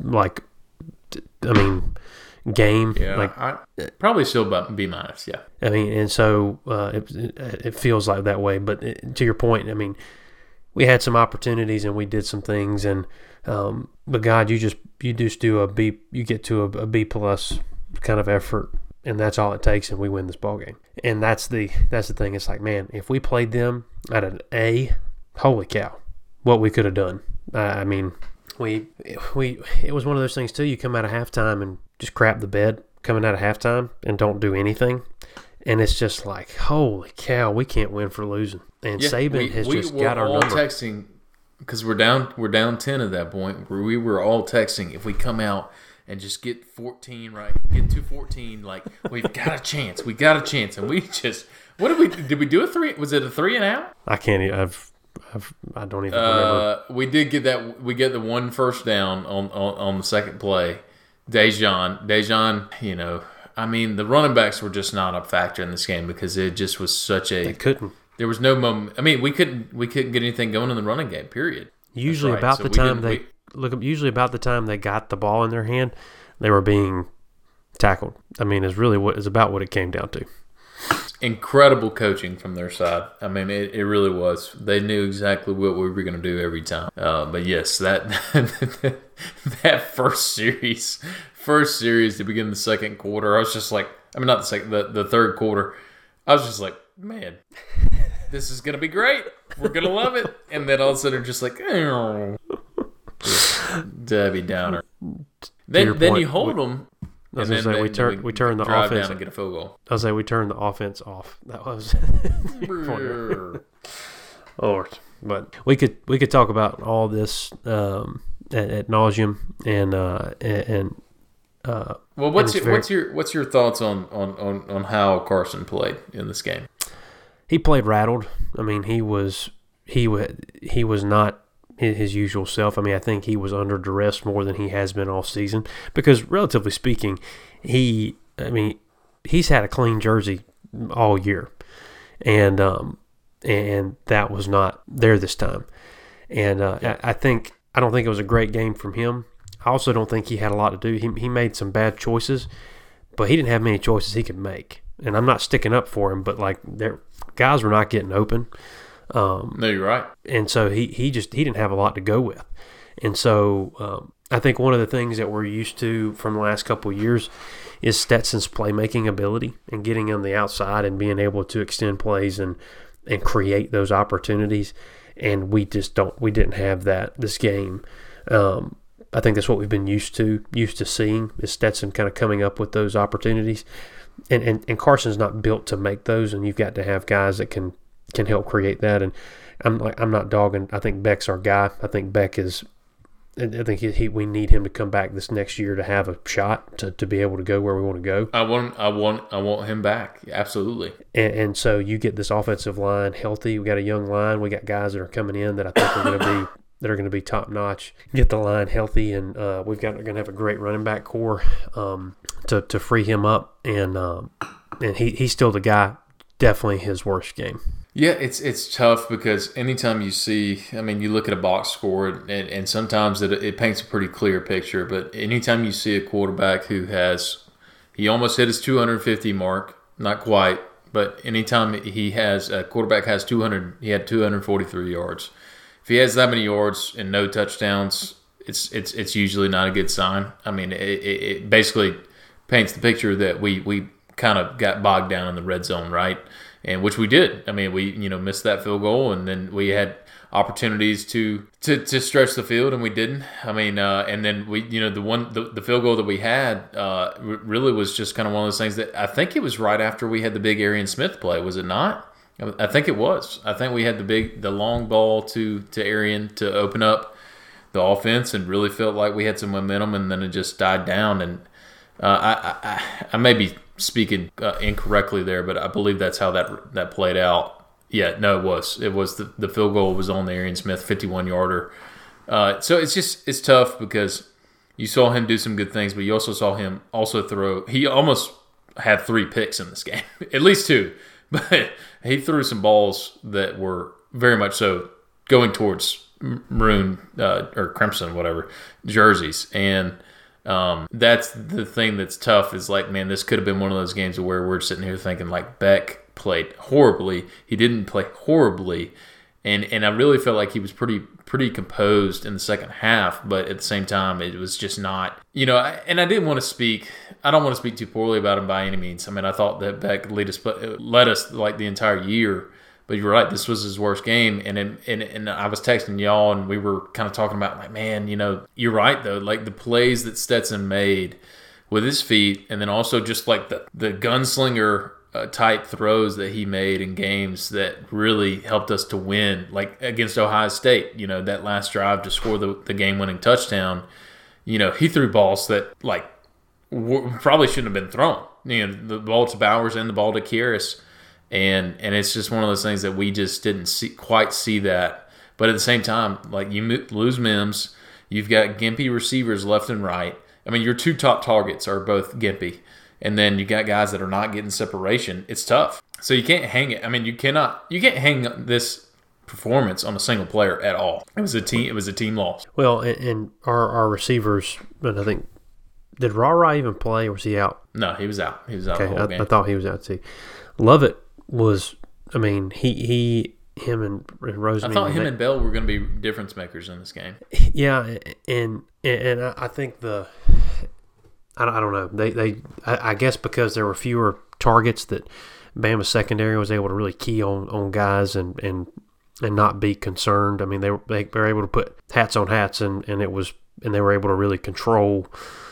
game. Yeah, probably still about B minus. Yeah, I mean, and so it feels like that way. But to your point, I mean, we had some opportunities and we did some things, and but God, you just do a B. You get to a B plus kind of effort, and that's all it takes, and we win this ball game. And that's the thing. It's like, man, if we played them at an A, holy cow, what we could have done. I mean, it was one of those things too. You come out of halftime and just crap the bed coming out of halftime and don't do anything, and it's just like, holy cow, we can't win for losing. And Saban has just got our number. We were all texting because we're down 10 at that point. Where we were all texting, if we come out and just get 14 right, get to 14, like we've got a chance. We got a chance, and we just did we do a 3? Was it a 3 and out? I can't. I don't even remember. We did get that. We get the one first down on the second play. Dejan, I mean, the running backs were just not a factor in this game because it just was such a. They couldn't. There was no moment. I mean, we couldn't get anything going in the running game. Period. Usually about the time they got the ball in their hand, they were being tackled. I mean, it's about what it came down to. Incredible coaching from their side. I mean, it really was. They knew exactly what we were going to do every time. But yes, that first series, to begin the second quarter, I was just like, I mean, not the second, the third quarter, I was just like, man, this is going to be great. We're going to love it. And then all of a sudden, just like, Debbie Downer. Then you hold them. I was going to say, we turned the offense down and get a field goal. I was going to say, we turned the offense off. That was Lord. But we could talk about all this at nauseum, and well, what's your thoughts on how Carson played in this game? He played rattled. I mean, he was not his usual self. I mean, I think he was under duress more than he has been all season because, relatively speaking, he's had a clean jersey all year, and that was not there this time. And I don't think it was a great game from him. I also don't think he had a lot to do. He made some bad choices, but he didn't have many choices he could make. And I'm not sticking up for him, but guys were not getting open. No, you're right. And so he didn't have a lot to go with. And so I think one of the things that we're used to from the last couple of years is Stetson's playmaking ability and getting on the outside and being able to extend plays and create those opportunities. And we didn't have that this game. I think that's what we've been used to seeing is Stetson kind of coming up with those opportunities. And Carson's not built to make those, and you've got to have guys that can help create that. And I'm not dogging. I think Beck's our guy. I think Beck is I think we need him to come back this next year to have a shot to be able to go where we want to go. I want him back, absolutely. And so you get this offensive line healthy. We got a young line. We got guys that are coming in that I think are going to be top notch. Get the line healthy, and we're going to have a great running back core to free him up. And he's still the guy. Definitely his worst game. Yeah, it's tough because anytime you see, I mean, you look at a box score and sometimes it paints a pretty clear picture, but anytime you see a quarterback he almost hit his 250 mark, not quite, but anytime a quarterback has 200, he had 243 yards. If he has that many yards and no touchdowns, it's usually not a good sign. I mean, it basically paints the picture that we kind of got bogged down in the red zone, right? And which we did. I mean, we missed that field goal, and then we had opportunities to stretch the field, and we didn't. I mean, and then we the field goal that we had really was just kind of one of those things that I think it was right after we had the big Arian Smith play, was it not? I think it was. I think we had the long ball to Arian to open up the offense, and really felt like we had some momentum, and then it just died down. And I may be speaking incorrectly there, but I believe that's how that played out. Yeah, no, it was the field goal was on the Arian Smith 51-yarder. So it's tough because you saw him do some good things, but you also saw him also throw. He almost had 3 picks in this game, at least 2, but he threw some balls that were very much so going towards maroon or crimson, whatever, jerseys. And that's the thing that's tough is like, man, this could have been one of those games where we're sitting here thinking like Beck played horribly. He didn't play horribly. And I really felt like he was pretty composed in the second half, but at the same time, it was just not, and I don't want to speak too poorly about him by any means. I mean, I thought that Beck led us like the entire year. But you're right, this was his worst game, and I was texting y'all, and we were kind of talking about, like, man, you're right, though. Like, the plays that Stetson made with his feet, and then also just, like, the gunslinger type throws that he made in games that really helped us to win, like against Ohio State, that last drive to score the game-winning touchdown. He threw balls that, like, probably shouldn't have been thrown. The ball to Bowers and the ball to Kyrus. And it's just one of those things that we just didn't quite see that. But at the same time, like, you lose Mims, you've got gimpy receivers left and right. I mean, your 2 top targets are both gimpy. And then you got guys that are not getting separation. It's tough. So you can't hang it. I mean, you can't hang this performance on a single player at all. It was a team loss. Well, and our receivers, and I think, did Ra even play, or was he out? No, he was out. He was out the whole game. I thought he was out too. Lovett was, I mean, him and Roseman. I thought him and Bell were going to be difference makers in this game. Yeah, and I think I don't know. I guess because there were fewer targets that Bama's secondary was able to really key on guys and not be concerned. I mean, they were able to put hats on hats, and they were able to really control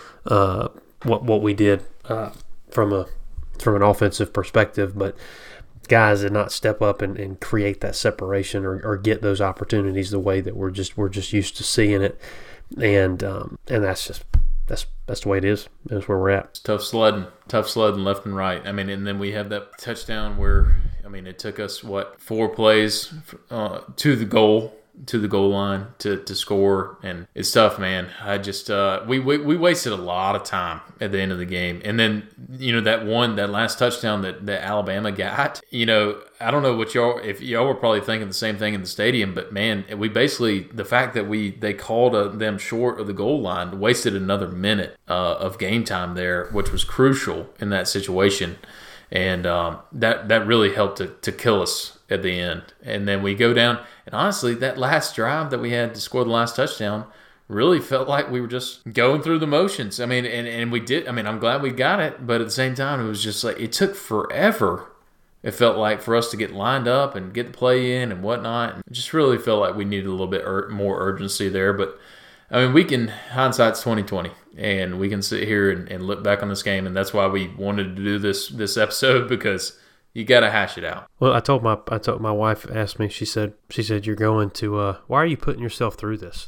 what we did from an offensive perspective, but guys did not step up and create that separation or get those opportunities the way that we're just used to seeing it, and that's the way it is. That's where we're at. It's tough sledding left and right. I mean, and then we had that touchdown where, I mean, it took us 4 plays to the goal line to score, and it's tough, man. I just we wasted a lot of time at the end of the game, and then that last touchdown that Alabama got. I don't know if y'all were probably thinking the same thing in the stadium, but man, we basically, the fact that they called them short of the goal line wasted another minute of game time there, which was crucial in that situation, and that really helped to kill us at the end. And then we go down, and honestly, that last drive that we had to score the last touchdown really felt like we were just going through the motions. I mean, and we did. I mean, I'm glad we got it, but at the same time, it was just like, it took forever, it felt like, for us to get lined up and get the play in and whatnot. It just really felt like we needed a little bit more urgency there. But I mean, hindsight's 20/20, and we can sit here and look back on this game, and that's why we wanted to do this episode, because you got to hash it out. Well, I told my wife, asked me, she said, you're going to, why are you putting yourself through this?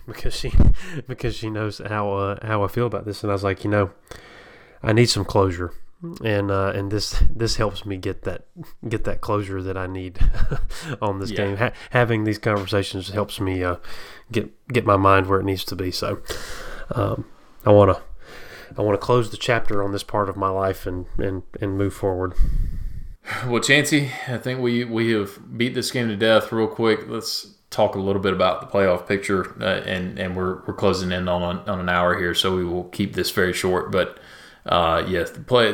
because she knows how I feel about this, and I was like, I need some closure, and this helps me get that closure that I need on this game. Having these conversations helps me get my mind where it needs to be. So I want to close the chapter on this part of my life and move forward. Well, Chancey, I think we have beat this game to death real quick. Let's talk a little bit about the playoff picture, and we're closing in on an hour here, so we will keep this very short. But the play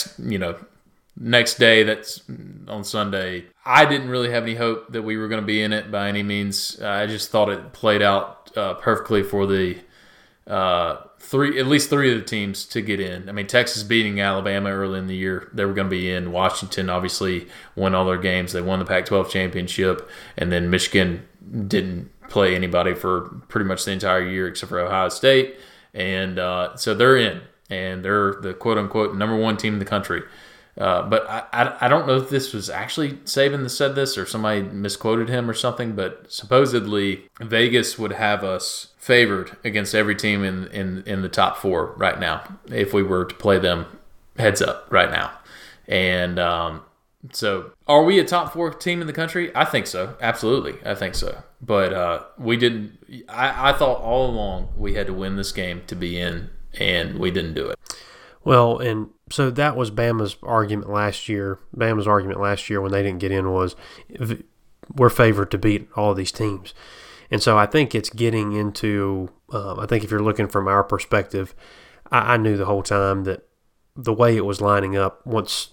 next day, that's on Sunday. I didn't really have any hope that we were going to be in it by any means. I just thought it played out perfectly for the at least three of the teams to get in. I mean, Texas beating Alabama early in the year, they were going to be in. Washington obviously won all their games. They won the Pac-12 championship, and then Michigan didn't play anybody for pretty much the entire year except for Ohio State, and so they're in, and they're the quote-unquote number one team in the country. But I don't know if this was actually Saban that said this or somebody misquoted him or something, but supposedly Vegas would have us favored against every team in the top four right now if we were to play them heads up right now. And so are we a top four team in the country? I think so. Absolutely. I think so. But we didn't – I thought all along we had to win this game to be in, and we didn't do it. Well, and so that was Bama's argument last year. Bama's argument last year when they didn't get in was we're favored to beat all of these teams. And so I think it's getting into I think if you're looking from our perspective, I knew the whole time that the way it was lining up once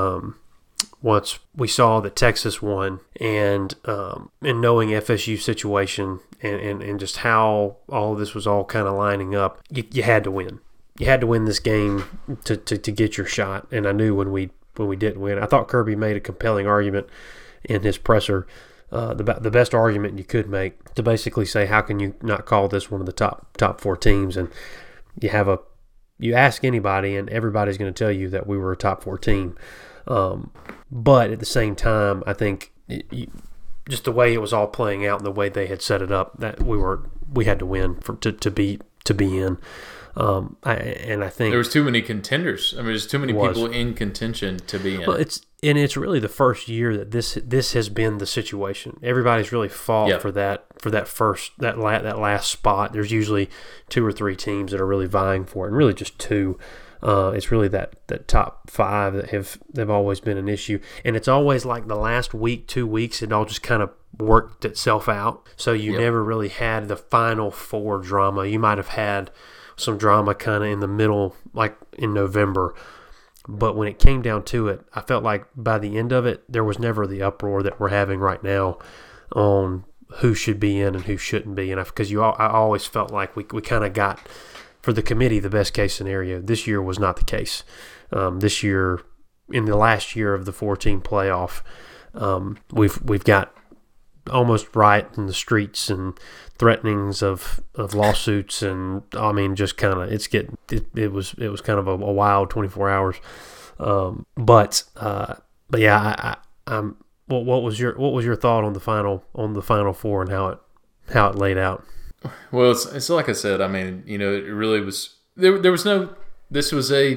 we saw that Texas won and knowing FSU's situation and just how all of this was all kind of lining up, you had to win. You had to win this game to get your shot, and I knew when we didn't win. I thought Kirby made a compelling argument in his presser, the best argument you could make to basically say how can you not call this one of the top four teams, and you ask anybody and everybody's going to tell you that we were a top four team, but at the same time I think just the way it was all playing out and the way they had set it up that we had to win to be in. I think there was too many contenders. I mean, there's too many people in contention to be in. Well, it's really the first year that this has been the situation. Everybody's really fought for that last spot. There's usually two or three teams that are really vying for it, and really just two. It's really that top five that have always been an issue, and it's always like the last week, 2 weeks, it all just kind of worked itself out. So you never really had the Final Four drama. You might have had some drama kind of in the middle, like in November. But when it came down to it, I felt like by the end of it, there was never the uproar that we're having right now on who should be in and who shouldn't be. And because I always felt like we kind of got, for the committee, the best case scenario. This year was not the case. This year, in the last year of the 4-team playoff, we've got almost riot in the streets and threatenings of lawsuits, and I mean just kind of it was kind of a wild 24 hours. But yeah, what was your thought on the final four and how it laid out? Well, it's like I said. I mean, it really was there was no. This was a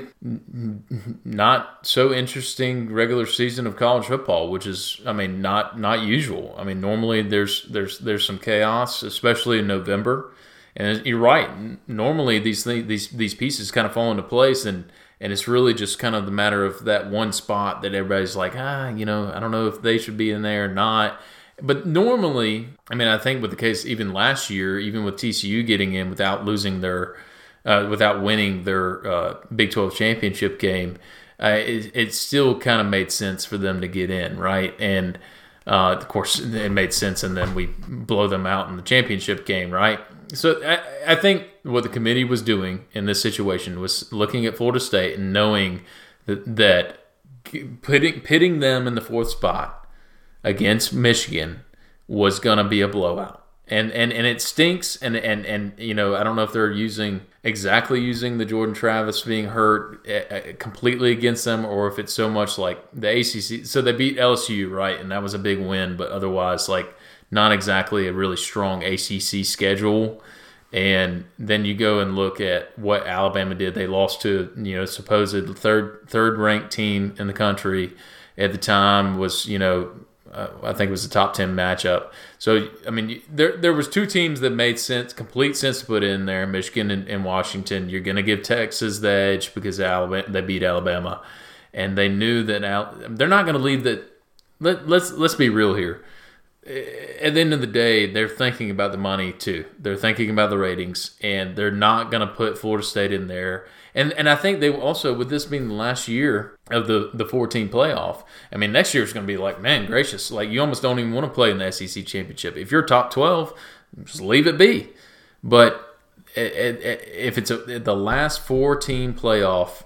not so interesting regular season of college football, which is, I mean, not usual. I mean, normally there's some chaos, especially in November. And you're right. Normally these pieces kind of fall into place, and it's really just kind of the matter of that one spot that everybody's like, I don't know if they should be in there or not. But normally, I mean, I think with the case even last year, even with TCU getting in without losing without winning their Big 12 championship game, it still kind of made sense for them to get in, right? And of course, it made sense, and then we blow them out in the championship game, right? So I think what the committee was doing in this situation was looking at Florida State and knowing that pitting them in the fourth spot against Michigan was going to be a blowout. And it stinks, and I don't know if they're using the Jordan Travis being hurt completely against them, or if it's so much like the ACC. So they beat LSU, right, and that was a big win, but otherwise, like, not exactly a really strong ACC schedule. And then you go and look at what Alabama did. They lost to, supposed third ranked team in the country at the time. Was, I think it was a top 10 matchup. So I mean, there was two teams that made complete sense to put in there: Michigan and Washington. You're going to give Texas the edge because they beat Alabama, and they knew that they're not going to leave that. Let's be real here. At the end of the day, they're thinking about the money too. They're thinking about the ratings, and they're not going to put Florida State in there. And I think they also, with this being the last year of the 14 playoff, I mean, next year is going to be like, man, gracious, like you almost don't even want to play in the SEC championship. If you're top 12, just leave it be. But if it's the last 4-team playoff,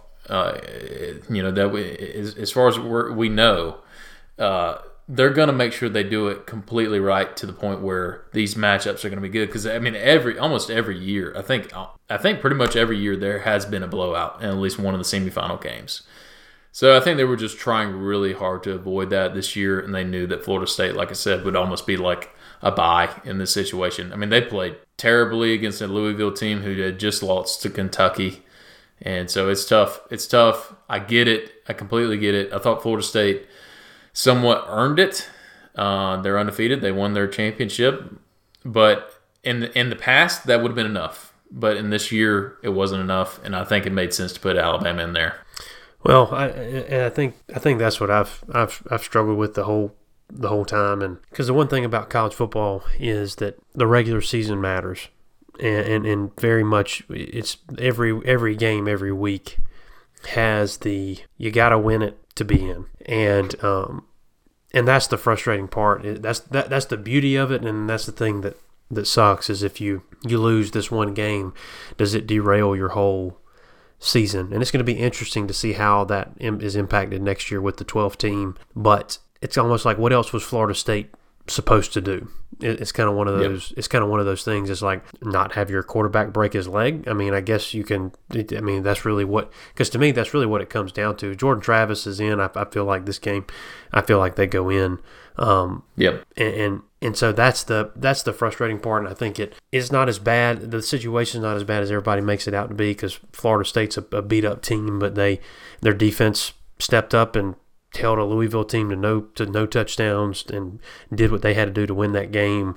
as far as we know, they're going to make sure they do it completely right to the point where these matchups are going to be good. Because I mean, almost every year, I think pretty much every year there has been a blowout in at least one of the semifinal games. So I think they were just trying really hard to avoid that this year, and they knew that Florida State, like I said, would almost be like a bye in this situation. I mean, they played terribly against a Louisville team who had just lost to Kentucky, and so it's tough. It's tough. I get it. I completely get it. I thought Florida State somewhat earned it. They're undefeated. They won their championship. But in the past, that would have been enough. But in this year, it wasn't enough, and I think it made sense to put Alabama in there. Well, I think that's what I've struggled with the whole time, and because the one thing about college football is that the regular season matters, and very much it's every game every week has you got to win it to be in, and that's the frustrating part. That's the beauty of it, and that's the thing that sucks is if you lose this one game, does it derail your whole season? And it's going to be interesting to see how that is impacted next year with the 12th team. But it's almost like, what else was Florida State supposed to do? It's kind of one of those. Yep. It's kind of one of those things. It's like not have your quarterback break his leg. I mean, I guess you can. I mean, that's really what. Because to me, that's really what it comes down to. Jordan Travis is in. I feel like this game. I feel like they go in. Yep. And so that's the frustrating part. And I think it's not as bad. The situation's not as bad as everybody makes it out to be, because Florida State's a beat up team, but their defense stepped up and held a Louisville team to no touchdowns and did what they had to do to win that game.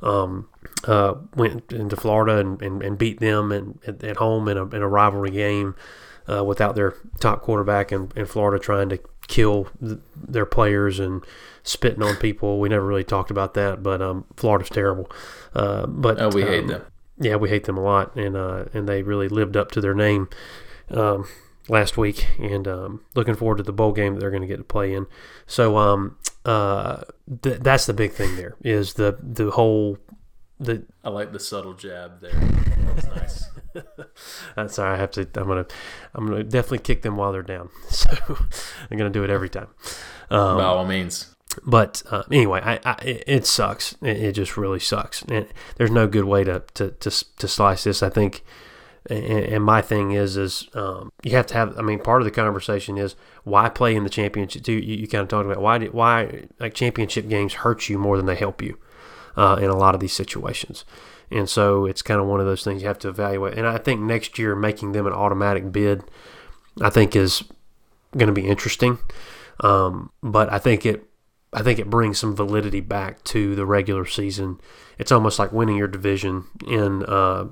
Went into Florida and beat them at home in a rivalry game without their top quarterback, and Florida trying to kill their players and spitting on people. We never really talked about that, but Florida's terrible. But we hate them. Yeah, we hate them a lot, and they really lived up to their name last week, and looking forward to the bowl game that they're going to get to play in. So that's the big thing there is the whole. I like the subtle jab there. That was nice. That's all right. I'm gonna definitely kick them while they're down. So I'm gonna do it every time. By all means. But anyway, it sucks. It just really sucks. And there's no good way to slice this. I think. And my thing is you have to have. I mean, part of the conversation is why play in the championship. You kind of talked about why like championship games hurt you more than they help you in a lot of these situations. And so it's kind of one of those things you have to evaluate. And I think next year making them an automatic bid, I think is going to be interesting. But I think it brings some validity back to the regular season. It's almost like winning your division in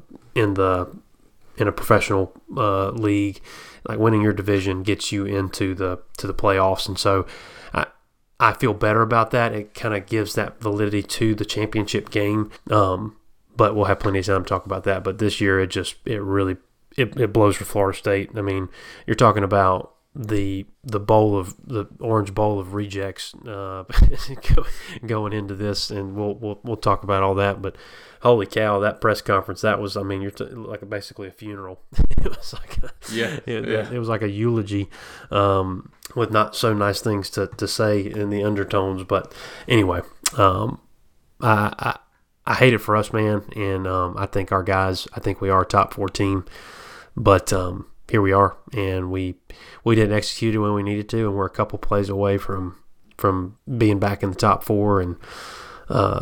a professional league. Like winning your division gets you into the playoffs, and so I feel better about that. It kind of gives that validity to the championship game. But we'll have plenty of time to talk about that. But this year, it really blows for Florida State. I mean, you're talking about the Orange Bowl of rejects going into this, and we'll talk about all that. But holy cow, that press conference, that was, I mean, you're like basically a funeral. It was like it was like a eulogy with not so nice things to say in the undertones. But anyway, I hate it for us, man, and I think our guys, I think we are a top 4 team, but here we are, and we didn't execute it when we needed to, and we're a couple plays away from being back in the top 4, and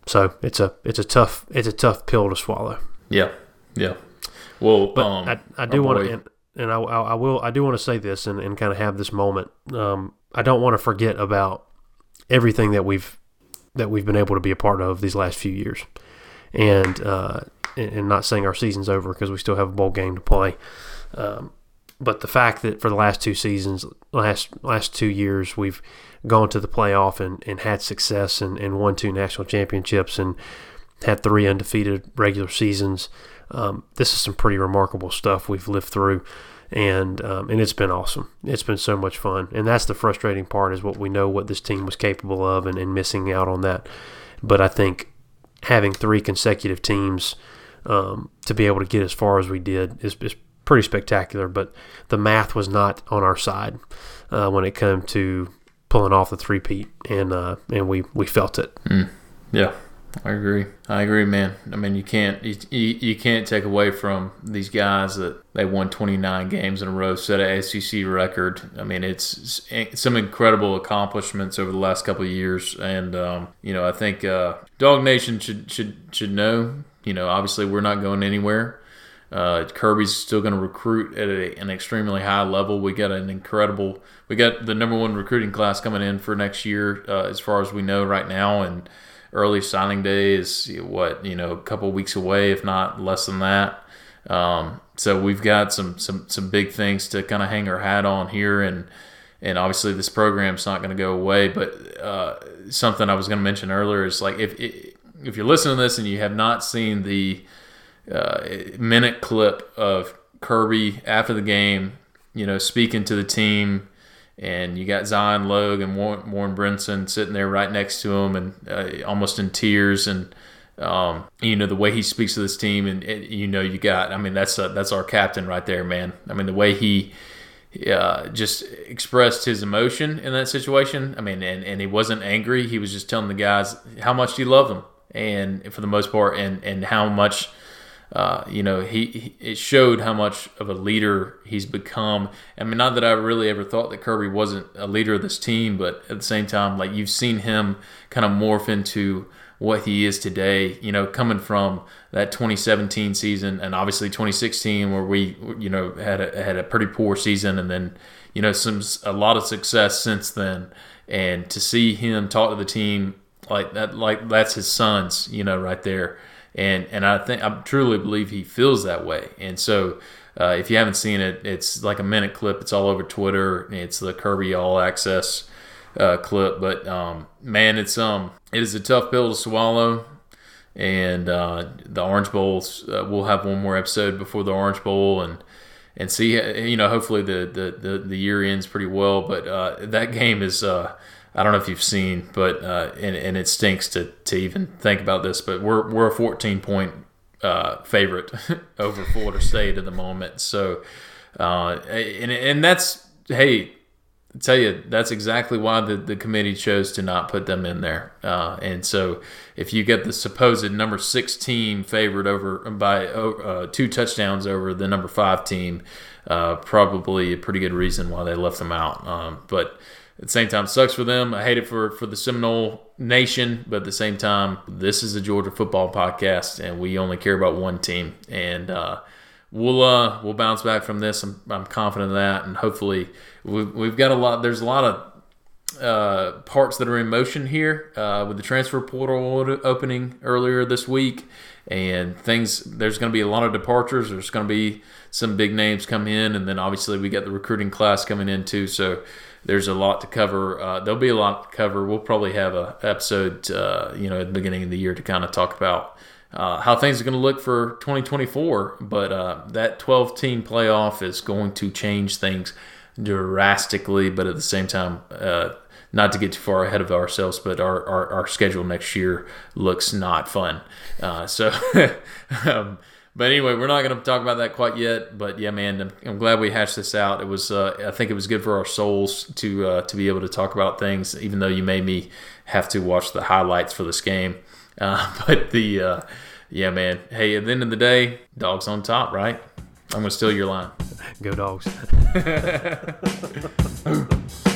So it's a tough pill to swallow. Yeah. Well, but I do want to, and I do want to say this and kind of have this moment. I don't want to forget about everything that we've been able to be a part of these last few years, and not saying our season's over because we still have a bowl game to play. But the fact that for the last 2 seasons, last 2 years, we've gone to the playoff and had success and won 2 national championships and had 3 undefeated regular seasons. This is some pretty remarkable stuff we've lived through, and it's been awesome. It's been so much fun, and that's the frustrating part is what we know what this team was capable of and missing out on that. But I think having 3 consecutive teams to be able to get as far as we did is pretty spectacular, but the math was not on our side when it came to pulling off the three-peat, and we felt it. Yeah, I agree, man. I mean, you can't take away from these guys that they won 29 games in a row, set an SEC record. I mean, it's some incredible accomplishments over the last couple of years, and I think Dog Nation should know. Obviously, we're not going anywhere. Kirby's still going to recruit at an extremely high level. We got the number 1 recruiting class coming in for next year, as far as we know right now, and early signing day is a couple of weeks away, if not less than that. So we've got some big things to kind of hang our hat on here, and obviously this program's not going to go away. But something I was going to mention earlier is like if you're listening to this and you have not seen the minute clip of Kirby after the game, speaking to the team, and you got Zion Logue and Warren Brinson sitting there right next to him and almost in tears, and the way he speaks to this team, and that's our captain right there, man. I mean, the way he just expressed his emotion in that situation. I mean, and he wasn't angry. He was just telling the guys how much he loved them, and for the most part, and how much. It showed how much of a leader he's become. I mean, not that I really ever thought that Kirby wasn't a leader of this team, but at the same time, like, you've seen him kind of morph into what he is today, coming from that 2017 season and obviously 2016 where we, had a pretty poor season, and then, a lot of success since then. And to see him talk to the team like that, like that's his sons, right there. And I truly believe he feels that way. And so if you haven't seen it, it's like a minute clip. It's all over Twitter. It's the Kirby All Access clip. But man, it is a tough pill to swallow. And the Orange Bowls, we'll have one more episode before the Orange Bowl and see. Hopefully the year ends pretty well. But that game is. I don't know if you've seen, but and it stinks to even think about this, but we're a 14-point favorite over Florida State at the moment. So, and that's, hey, I tell you, that's exactly why the committee chose to not put them in there. And so, if you get the supposed number 6 team favored over by 2 touchdowns over the number 5 team, probably a pretty good reason why they left them out. But at the same time, it sucks for them. I hate it for the Seminole Nation, but at the same time, this is a Georgia football podcast, and we only care about one team. And we'll bounce back from this. I'm confident of that, and hopefully we've got a lot. There's a lot of parts that are in motion here with the transfer portal opening earlier this week, and things. There's going to be a lot of departures. There's going to be some big names come in, and then obviously we got the recruiting class coming in too. So. There's a lot to cover. There'll be a lot to cover. We'll probably have an episode, at the beginning of the year to kind of talk about how things are going to look for 2024. But that 12-team playoff is going to change things drastically. But at the same time, not to get too far ahead of ourselves, but our schedule next year looks not fun. But anyway, we're not going to talk about that quite yet. But yeah, man, I'm glad we hashed this out. It was, I think, it was good for our souls to be able to talk about things, even though you made me have to watch the highlights for this game. Yeah, man. Hey, at the end of the day, dogs on top, right? I'm going to steal your line. Go Dogs.